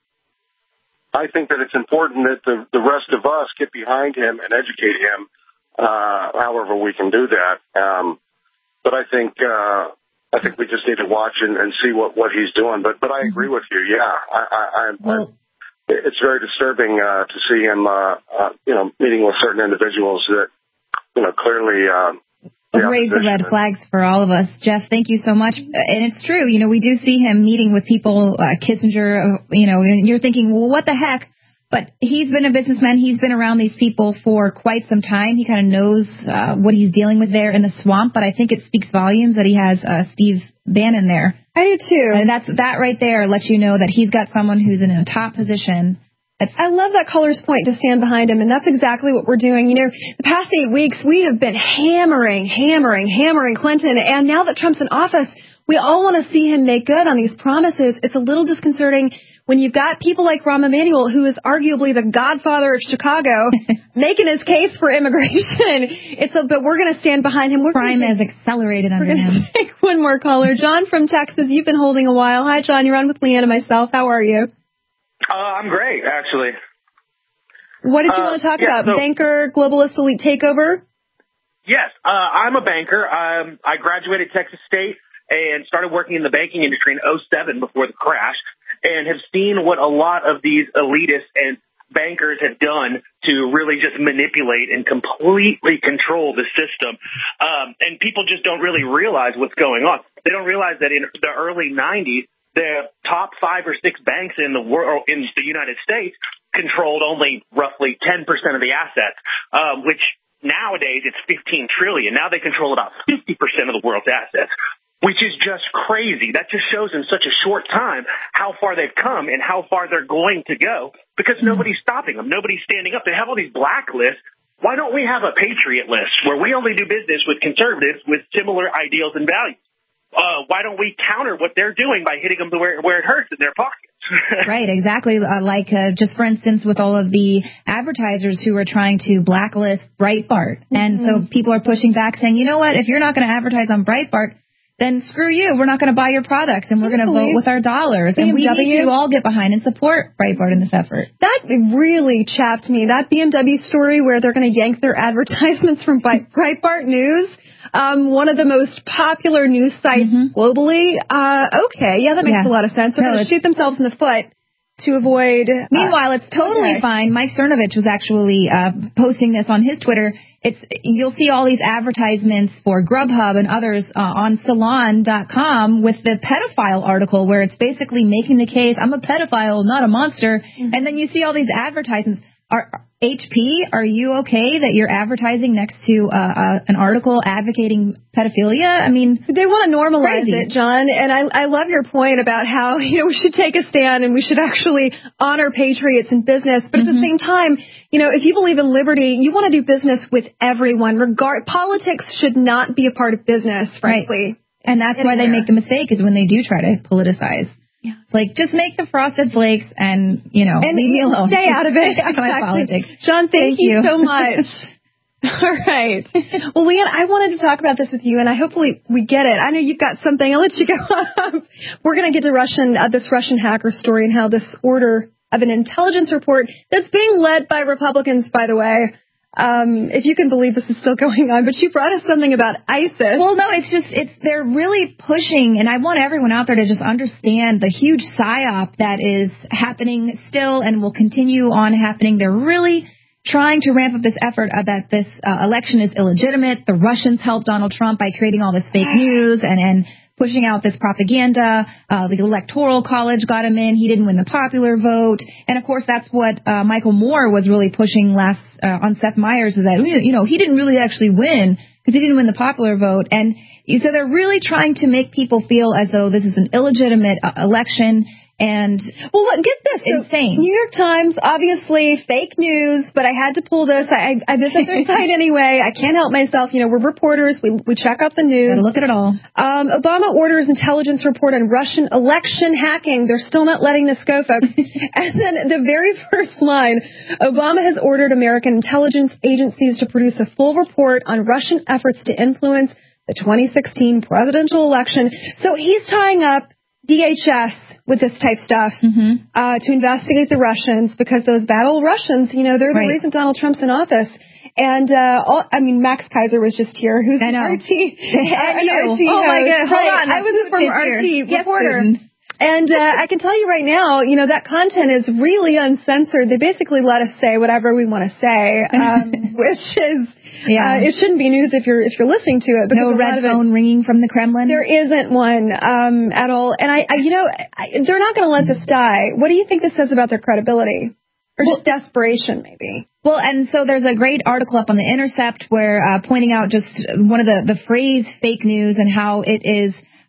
I think that it's important that the the rest of us get behind him and educate him, uh, however we can do that. Um, But I think uh, I think we just need to watch and, and see what, what he's doing. But but I agree with you. Yeah, I, I, I, well, I it's very disturbing uh, to see him, uh, uh, you know, meeting with certain individuals that, you know, clearly uh, raise the red flags for all of us. Jeff, thank you so much. And it's true. You know, we do see him meeting with people, uh, Kissinger. Uh, you know, and you're thinking, well, what the heck? But he's been a businessman. He's been around these people for quite some time. He kind of knows uh, what he's dealing with there in the swamp. But I think it speaks volumes that he has uh, Steve Bannon there. I do too. And that's that right there lets you know that he's got someone who's in a top position It's, I love that caller's point to stand behind him, and that's exactly what we're doing. You know, the past eight weeks, we have been hammering, hammering, hammering Clinton, and now that Trump's in office, we all want to see him make good on these promises. It's a little disconcerting when you've got people like Rahm Emanuel, who is arguably the godfather of Chicago, making his case for immigration. It's a, but we're going to stand behind him. We're Crime has accelerated under we're him. Take one more caller. John from Texas, you've been holding a while. Hi, John. You're on with Leanne and myself. How are you? Uh, I'm great, actually. What did you uh, want to talk yeah, about? so, Banker, globalist elite takeover? Yes, uh, I'm a banker. Um, I graduated Texas State and started working in the banking industry in oh seven before the crash, and have seen what a lot of these elitists and bankers have done to really just manipulate and completely control the system. Um, and people just don't really realize what's going on. They don't realize that in the early nineties, the top five or six banks in the world, in the United States, controlled only roughly ten percent of the assets, um, which nowadays it's fifteen trillion. Now they control about fifty percent of the world's assets, which is just crazy. That just shows in such a short time how far they've come and how far they're going to go, because nobody's stopping them. Nobody's standing up. They have all these blacklists. Why don't we have a patriot list where we only do business with conservatives with similar ideals and values? Uh, why don't we counter what they're doing by hitting them where, where it hurts in their pockets? Right, exactly. Uh, like, uh, just for instance, with all of the advertisers who are trying to blacklist Breitbart. Mm-hmm. And so people are pushing back saying, you know what, if you're not going to advertise on Breitbart, then screw you. We're not going to buy your products, and we're going to vote with our dollars. B M W. And we need to all get behind and support Breitbart in this effort. That really chapped me. That B M W story where they're going to yank their advertisements from Breitbart News, um, one of the most popular news sites mm-hmm. globally. Uh, okay, yeah, that makes yeah. a lot of sense. They're no, going to shoot themselves in the foot to avoid... Uh, Meanwhile, it's totally okay. fine. Mike Cernovich was actually uh, posting this on his Twitter. It's You'll see all these advertisements for Grubhub and others uh, on Salon dot com with the pedophile article where it's basically making the case, I'm a pedophile, not a monster. Mm-hmm. And then you see all these advertisements. Are H P, are you okay that you're advertising next to uh, uh, an article advocating pedophilia? I mean, they want to normalize crazy. it, John. And I, I love your point about how, you know, we should take a stand and we should actually honor patriots in business. But mm-hmm. at the same time, you know, if you believe in liberty, you want to do business with everyone. Regard politics should not be a part of business, frankly. Right. And that's Anywhere. why they make the mistake, is when they do try to politicize. Yeah. Like, just make the Frosted Flakes and, you know, and leave me alone. Stay out of it. Out of my politics. John, thank, thank you, you so much. All right. Well, Leanne, I wanted to talk about this with you, and I hopefully we get it. I know you've got something. I'll let you go. We're going to get to Russian, uh, this Russian hacker story and how this order of an intelligence report that's being led by Republicans, by the way. Um, if you can believe this is still going on, but you brought us something about ISIS. Well, no, it's just, it's, they're really pushing, and I want everyone out there to just understand the huge psyop that is happening still and will continue on happening. They're really trying to ramp up this effort uh, that this uh, election is illegitimate. The Russians helped Donald Trump by creating all this fake news and, and pushing out this propaganda. Uh, the Electoral College got him in. He didn't win the popular vote. And, of course, that's what uh, Michael Moore was really pushing last uh, on Seth Meyers, is that, you know, he didn't really actually win because he didn't win the popular vote. And so they're really trying to make people feel as though this is an illegitimate uh, election. And, well, look, get this. Insane. So New York Times, obviously fake news, but I had to pull this. I, I visit their site anyway. I can't help myself. You know, we're reporters. We, we check out the news. Gotta look at it all. Um, Obama orders intelligence report on Russian election hacking. They're still not letting this go, folks. And then the very first line, Obama has ordered American intelligence agencies to produce a full report on Russian efforts to influence the twenty sixteen presidential election. So he's tying up D H S with this type stuff mm-hmm. uh, to investigate the Russians, because those bad old Russians, you know, they're the right. reason Donald Trump's in office. And, uh, all, I mean, Max Kaiser was just here, who's I know. an R T. And you. R T oh, my God. Hold right. on. I was a former R T yes, reporter. student. And uh, I can tell you right now, you know, that content is really uncensored. They basically let us say whatever we want to say, um, which is, yeah. uh, it shouldn't be news if you're if you're listening to it. No red phone it, ringing from the Kremlin? There isn't one um, at all. And, I, I you know, I, they're not going to let this die. What do you think this says about their credibility? Or just well, desperation, maybe? Well, and so there's a great article up on The Intercept where uh, pointing out just one of the, the phrase fake news and how it is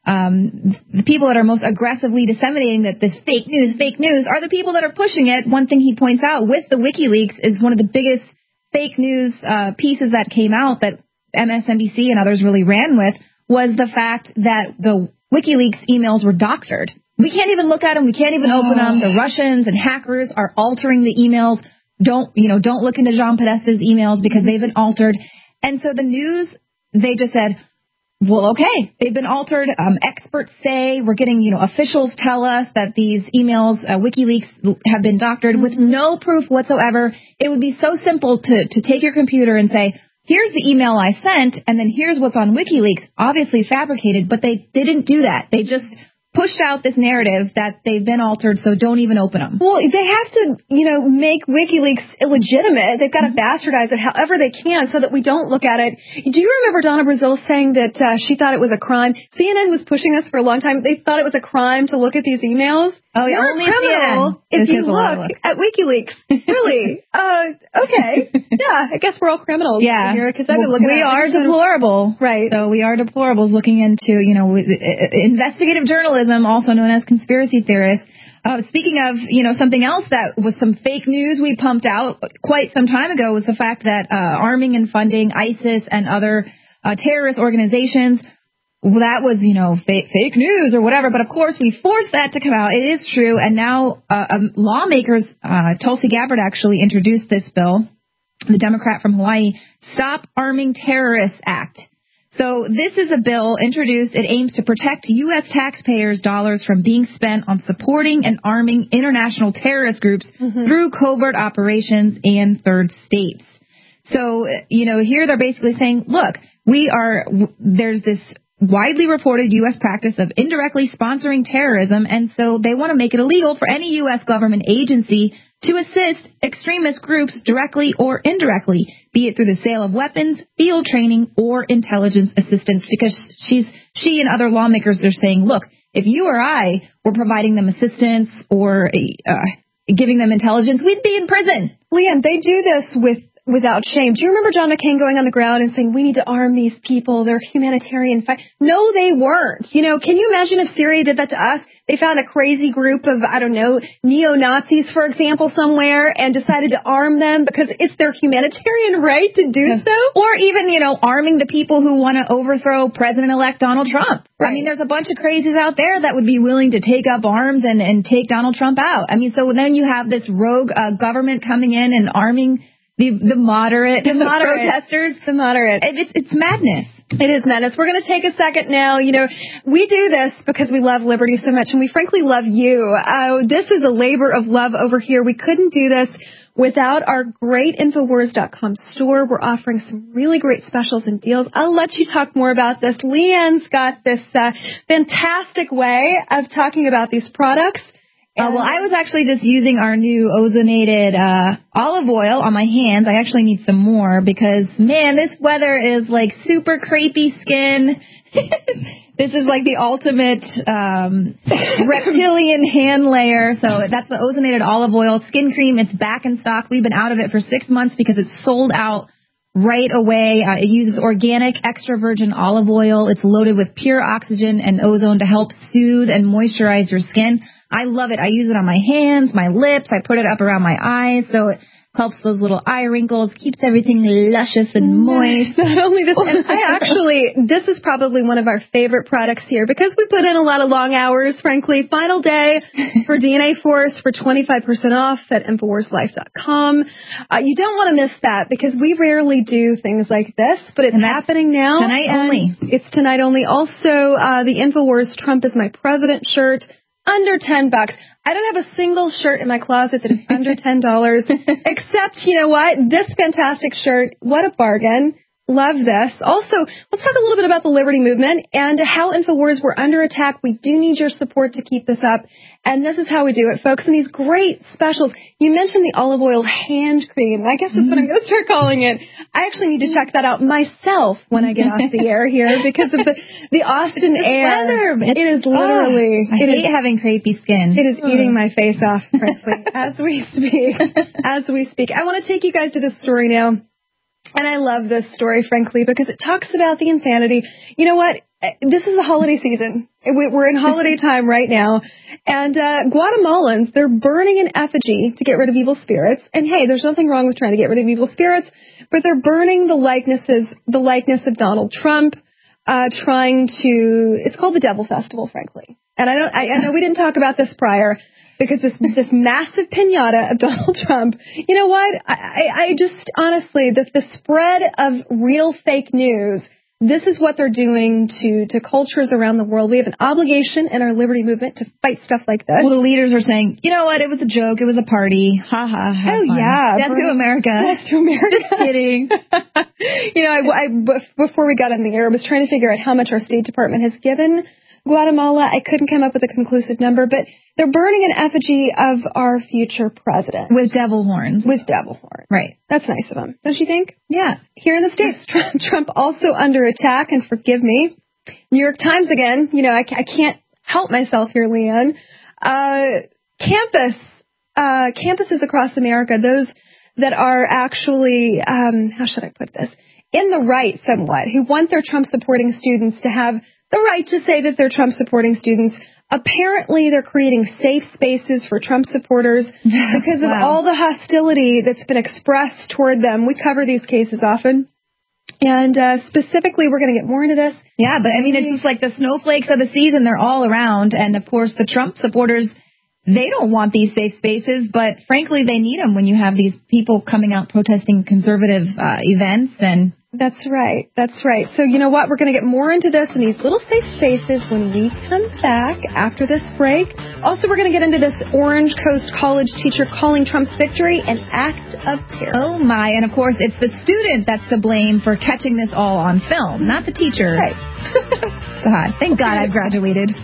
um, the people that are most aggressively disseminating that this fake news, fake news, are the people that are pushing it. One thing he points out with the WikiLeaks is one of the biggest fake news uh, pieces that came out that M S N B C and others really ran with was the fact that the WikiLeaks emails were doctored. We can't even look at them. We can't even open them. The Russians and hackers are altering the emails. Don't, you know, don't look into John Podesta's emails because they've been altered. And so the news, they just said, well, okay, they've been altered. Um, experts say we're getting, you know, officials tell us that these emails, uh, WikiLeaks, have been doctored with no proof whatsoever. It would be so simple to, to take your computer and say, here's the email I sent, and then here's what's on WikiLeaks, obviously fabricated, but they didn't do that. They just pushed out this narrative that they've been altered, so don't even open them. Well, they have to, you know, make WikiLeaks illegitimate. They've got to bastardize it however they can so that we don't look at it. Do you remember Donna Brazile saying that uh, she thought it was a crime? C N N was pushing us for a long time. They thought it was a crime to look at these emails. Oh, yeah, You're only a criminal if you look at WikiLeaks. Really? uh, okay. Yeah, I guess we're all criminals. Yeah. Because I've been looking we at are deplorable. Right. So we are deplorables looking into, you know, investigative journalism, also known as conspiracy theorists. Uh, speaking of, you know, something else that was some fake news we pumped out quite some time ago was the fact that uh, arming and funding ISIS and other uh, terrorist organizations, well, that was, you know, fake, fake news or whatever. But, of course, we forced that to come out. It is true. And now uh, um, lawmakers, uh, Tulsi Gabbard actually introduced this bill, the Democrat from Hawaii, Stop Arming Terrorists Act. So this is a bill introduced. It aims to protect U S taxpayers' dollars from being spent on supporting and arming international terrorist groups mm-hmm. through covert operations in third states. So, you know, here they're basically saying, look, we are, there's this widely reported U S practice of indirectly sponsoring terrorism, and so they want to make it illegal for any U S government agency to assist extremist groups directly or indirectly, be it through the sale of weapons, field training, or intelligence assistance, because she's she and other lawmakers are saying, look, if you or I were providing them assistance or uh, giving them intelligence, we'd be in prison. Leanne, they do this with without shame. Do you remember John McCain going on the ground and saying, we need to arm these people, they're humanitarian fight? No, they weren't. You know, can you imagine if Syria did that to us? They found a crazy group of, I don't know, neo-Nazis, for example, somewhere and decided to arm them because it's their humanitarian right to do so? Or even, you know, arming the people who want to overthrow President-elect Donald Trump. Right. I mean, there's a bunch of crazies out there that would be willing to take up arms and, and take Donald Trump out. I mean, so then you have this rogue uh, government coming in and arming The, the moderate, the moderate protesters, the moderate. It's it's madness. It is madness. We're going to take a second now. You know, we do this because we love liberty so much, and we frankly love you. Uh, this is a labor of love over here. We couldn't do this without our great Infowars dot com store. We're offering some really great specials and deals. I'll let you talk more about this. Leanne's got this uh, fantastic way of talking about these products. Uh, well, I was actually just using our new ozonated uh, olive oil on my hands. I actually need some more because, man, this weather is like super crepey skin. This is like the ultimate um, reptilian hand layer. So that's the ozonated olive oil skin cream. It's back in stock. We've been out of it for six months because it's sold out right away. Uh, it uses organic extra virgin olive oil. It's loaded with pure oxygen and ozone to help soothe and moisturize your skin. I love it. I use it on my hands, my lips. I put it up around my eyes so it helps those little eye wrinkles, keeps everything luscious and moist. Not only this, and I actually, this is probably one of our favorite products here because we put in a lot of long hours, frankly. Final day for D N A Force for twenty-five percent off at Infowars Life dot com. Uh, you don't want to miss that because we rarely do things like this, but it's happening now. Tonight only. It's tonight only. Also, uh, the Infowars Trump is My President shirt. Under ten bucks. I don't have a single shirt in my closet that is under ten dollars, except, you know what, this fantastic shirt. What a bargain. Love this. Also, let's talk a little bit about the Liberty Movement and how InfoWars were under attack. We do need your support to keep this up. And this is how we do it, folks. And these great specials. You mentioned the olive oil hand cream. I guess that's what I'm going to start calling it. I actually need to check that out myself when I get off the air here because of the, the Austin air. Weather. It is literally. Oh, I it hate is, having crepey skin. It is oh. eating my face off, frankly, as we speak. As we speak. I want to take you guys to this story now. And I love this story, frankly, because it talks about the insanity. You know what? This is a holiday season. We're in holiday time right now. And uh, Guatemalans, they're burning an effigy to get rid of evil spirits. And, hey, there's nothing wrong with trying to get rid of evil spirits, but they're burning the likenesses, the likeness of Donald Trump, uh, trying to, it's called the Devil Festival, frankly. And I don't, I, I know we didn't talk about this prior, because this this massive piñata of Donald Trump, you know what? I, I just, honestly, the, the spread of real fake news, this is what they're doing to, to cultures around the world. We have an obligation in our liberty movement to fight stuff like this. Well, the leaders are saying, you know what? It was a joke. It was a party. Ha ha. Have oh, fun. yeah. That's to America. That's to America. Just kidding. You know, I, I, before we got on the air, I was trying to figure out how much our State Department has given Guatemala. I couldn't come up with a conclusive number, but they're burning an effigy of our future president. With devil horns. With devil horns. Right. That's nice of them, don't you think? Yeah. Here in the States, Trump, Trump also under attack, and forgive me, New York Times again. You know, I, I can't help myself here, Leanne. Uh, campus, uh, campuses across America, those that are actually, um, how should I put this, in the right somewhat, who want their Trump-supporting students to have the right to say that they're Trump-supporting students. Apparently, they're creating safe spaces for Trump supporters because of wow. all the hostility that's been expressed toward them. We cover these cases often. And uh, specifically, we're going to get more into this. Yeah, but I mean, it's just like the snowflakes of the season. They're all around. And, of course, the Trump supporters, they don't want these safe spaces. But, frankly, they need them when you have these people coming out protesting conservative uh, events and... That's right. That's right. So you know what? We're going to get more into this in these little safe spaces when we come back after this break. Also, we're going to get into this Orange Coast College teacher calling Trump's victory an act of terror. Oh, my. And, of course, it's the student that's to blame for catching this all on film, not the teacher. Right. God, thank God I graduated.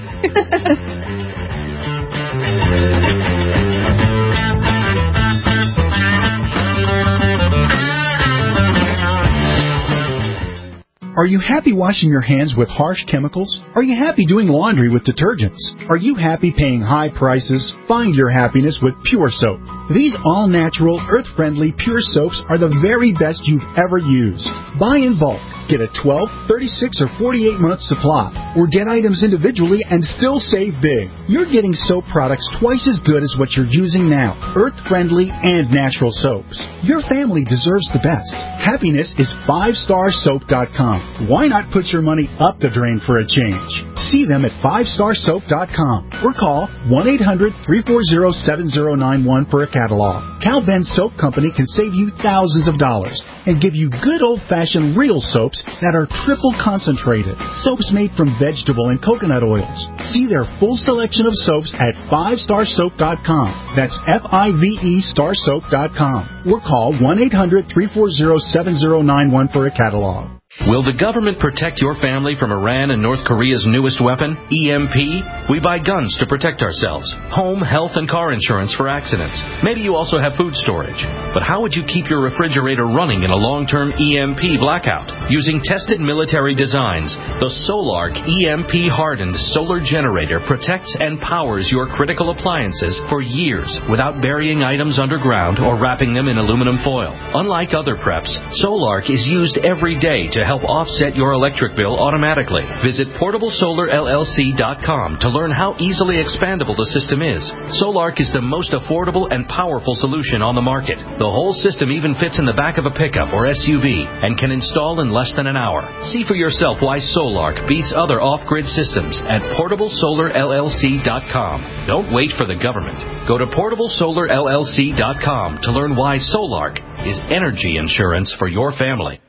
Are you happy washing your hands with harsh chemicals? Are you happy doing laundry with detergents? Are you happy paying high prices? Find your happiness with Pure Soap. These all-natural, earth-friendly Pure Soaps are the very best you've ever used. Buy in bulk. Get a twelve, thirty-six, or forty-eight month supply. Or get items individually and still save big. You're getting soap products twice as good as what you're using now. Earth-friendly and natural soaps. Your family deserves the best. Happiness is five star soap dot com. Why not put your money up the drain for a change? See them at five star soap dot com or call one eight hundred, three four zero, seven zero nine one for a catalog. Cal Ben Soap Company can save you thousands of dollars and give you good old-fashioned real soaps that are triple concentrated. Soaps made from vegetable and coconut oils. See their full selection of soaps at five star soap dot com. That's F I V E star soap dot com. Or call one eight hundred, three four zero, seven zero nine one for a catalog. Will the government protect your family from Iran and North Korea's newest weapon, E M P? We buy guns to protect ourselves, home, health, and car insurance for accidents. Maybe you also have food storage. But how would you keep your refrigerator running in a long-term E M P blackout? Using tested military designs, the Solark E M P-hardened solar generator protects and powers your critical appliances for years without burying items underground or wrapping them in aluminum foil. Unlike other preps, Solark is used every day to help offset your electric bill automatically. Visit portable solar L L C dot com to learn how easily expandable the system is. Solark is the most affordable and powerful solution on the market. The whole system even fits in the back of a pickup or S U V and can install in less than an hour. See for yourself why Solark beats other off-grid systems at portable solar L L C dot com. Don't wait for the government. Go to portable solar L L C dot com to learn why Solark is energy insurance for your family.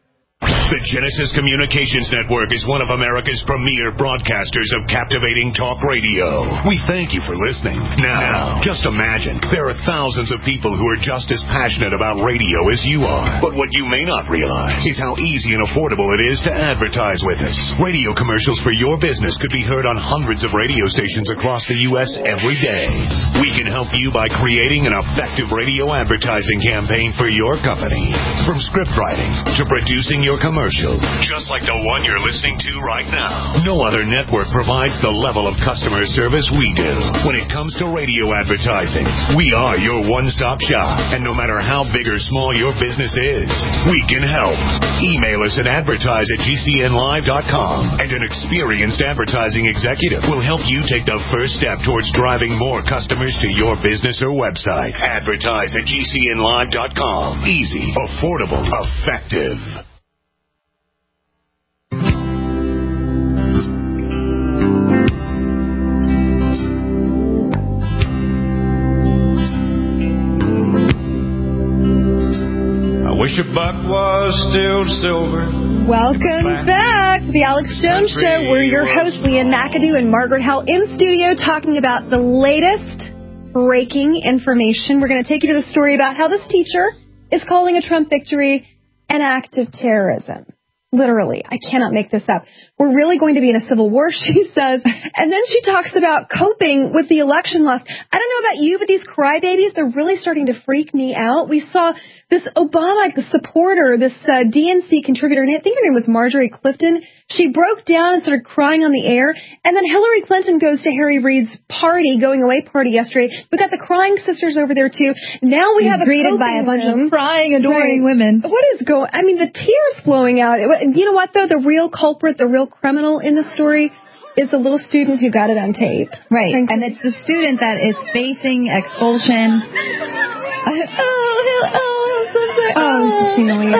The Genesis Communications Network is one of America's premier broadcasters of captivating talk radio. We thank you for listening. Now, just imagine, there are thousands of people who are just as passionate about radio as you are. But what you may not realize is how easy and affordable it is to advertise with us. Radio commercials for your business could be heard on hundreds of radio stations across the U S every day. We can help you by creating an effective radio advertising campaign for your company. From script writing to producing your commercial, commercial, just like the one you're listening to right now. No other network provides the level of customer service we do. When it comes to radio advertising, we are your one-stop shop. And no matter how big or small your business is, we can help. Email us at advertise at g c n live dot com, and an experienced advertising executive will help you take the first step towards driving more customers to your business or website. Advertise at g c n live dot com. Easy, affordable, effective. I wish a buck was still silver. Welcome back to the Alex Jones Show. We're your hosts, Leanne McAdoo and Margaret Howell, in studio talking about the latest breaking information. We're going to take you to the story about how this teacher is calling a Trump victory an act of terrorism. Literally. I cannot make this up. We're really going to be in a civil war, she says. And then she talks about coping with the election loss. I don't know about you, but these crybabies, they're really starting to freak me out. We saw this Obama supporter, this uh, D N C contributor, and I think her name was Marjorie Clifton. She broke down and started crying on the air. And then Hillary Clinton goes to Harry Reid's party, going away party yesterday. We got the crying sisters over there, too. Now we have a greeted by a bunch room. of crying, adoring Right. women. What is going I mean, the tears flowing out. You know what, though? The real culprit, the real criminal in the story is the little student who got it on tape. Right. And it's the student that is facing expulsion. oh, oh, Oh,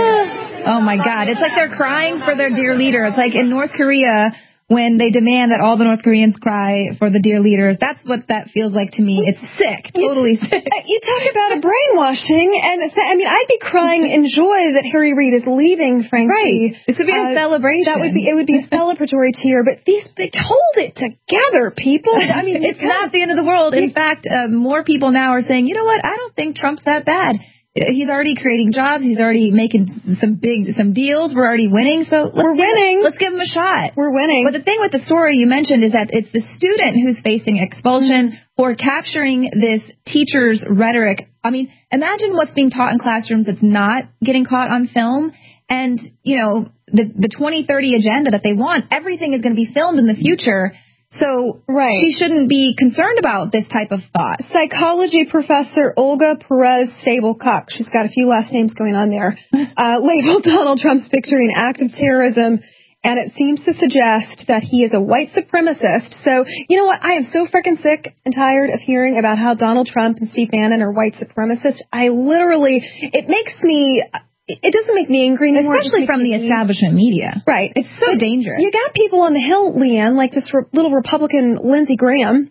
oh my God. It's like they're crying for their dear leader. It's like in North Korea when they demand that all the North Koreans cry for the dear leader. That's what that feels like to me. It's sick. Totally sick. You talk about a brainwashing, and I mean, I'd be crying in joy that Harry Reid is leaving, frankly. Right. This would be a celebration. That would be, it would be a celebratory tear, but these, they hold it together, people. I mean, it's not the end of the world. In fact, uh, more people now are saying, you know what, I don't think Trump's that bad. He's already creating jobs. He's already making some big, some deals. We're already winning. So let's we're winning. Let's give him a shot. We're winning. But the thing with the story you mentioned is that it's the student who's facing expulsion mm-hmm. for capturing this teacher's rhetoric. I mean, imagine what's being taught in classrooms that's not getting caught on film. And, you know, the, the twenty thirty agenda that they want, everything is going to be filmed in the future. So right. she shouldn't be concerned about this type of thought. Psychology professor Olga Perez Stable-Cox, she's got a few last names going on there, uh, labeled Donald Trump's victory an act of terrorism, and it seems to suggest that he is a white supremacist. So, you know what? I am so freaking sick and tired of hearing about how Donald Trump and Steve Bannon are white supremacists. I literally, it makes me... It doesn't make me angry anymore. Especially from the establishment media. Right. It's so but dangerous. You got people on the Hill, Leanne, like this re- little Republican Lindsey Graham,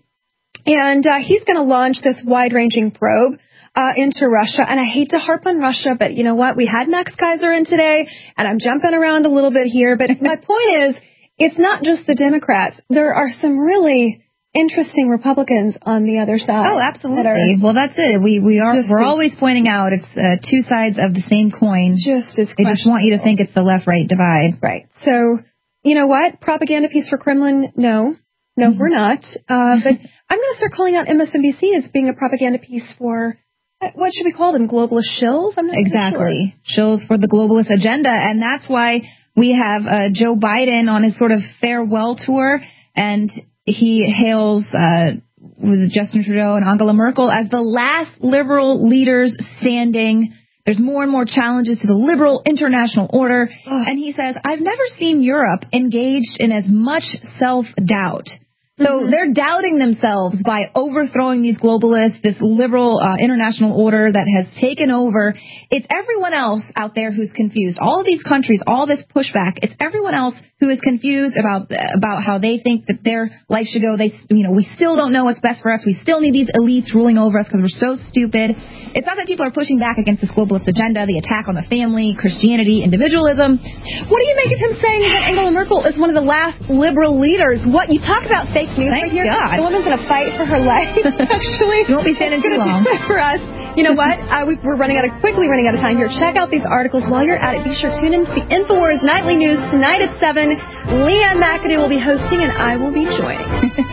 and uh, he's going to launch this wide-ranging probe uh, into Russia. And I hate to harp on Russia, but you know what? We had Max Kaiser in today, and I'm jumping around a little bit here. But my point is, it's not just the Democrats. There are some really interesting Republicans on the other side. Oh, absolutely. That well, that's it. We we are we're always pointing out it's uh, two sides of the same coin. Just as they just want you to think it's the left-right divide. Right. So, you know what? Propaganda piece for Kremlin? No, no, mm-hmm. we're not. Uh, but I'm going to start calling out M S N B C as being a propaganda piece for. What should we call them? Globalist shills? I'm not exactly sure. Shills for the globalist agenda, and that's why we have uh, Joe Biden on his sort of farewell tour, and he hails uh, was it Justin Trudeau and Angela Merkel as the last liberal leaders standing. There's more and more challenges to the liberal international order. Ugh. And he says, I've never seen Europe engaged in as much self-doubt. So mm-hmm. they're doubting themselves by overthrowing these globalists, this liberal uh, international order that has taken over. It's everyone else out there who's confused. All of these countries, all this pushback, it's everyone else who is confused about about how they think that their life should go. They, you know, we still don't know what's best for us. We still need these elites ruling over us because we're so stupid. It's not that people are pushing back against this globalist agenda, the attack on the family, Christianity, individualism. What do you make of him saying that Angela Merkel is one of the last liberal leaders? What you talk about fake news Thank right here? God. The woman's going to fight for her life, actually. You won't be standing too long. For us. You know what? Uh, we, we're running out of, quickly running out of time here. Check out these articles while you're at it. Be sure to tune in to the InfoWars Nightly News tonight at seven. Leanne McAdoo will be hosting, and I will be joining.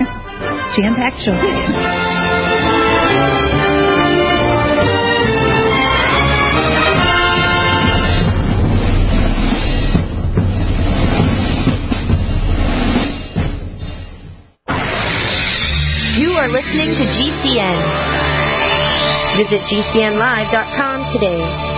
Jam-packed show. listening to G C N. Visit G C N live dot com today.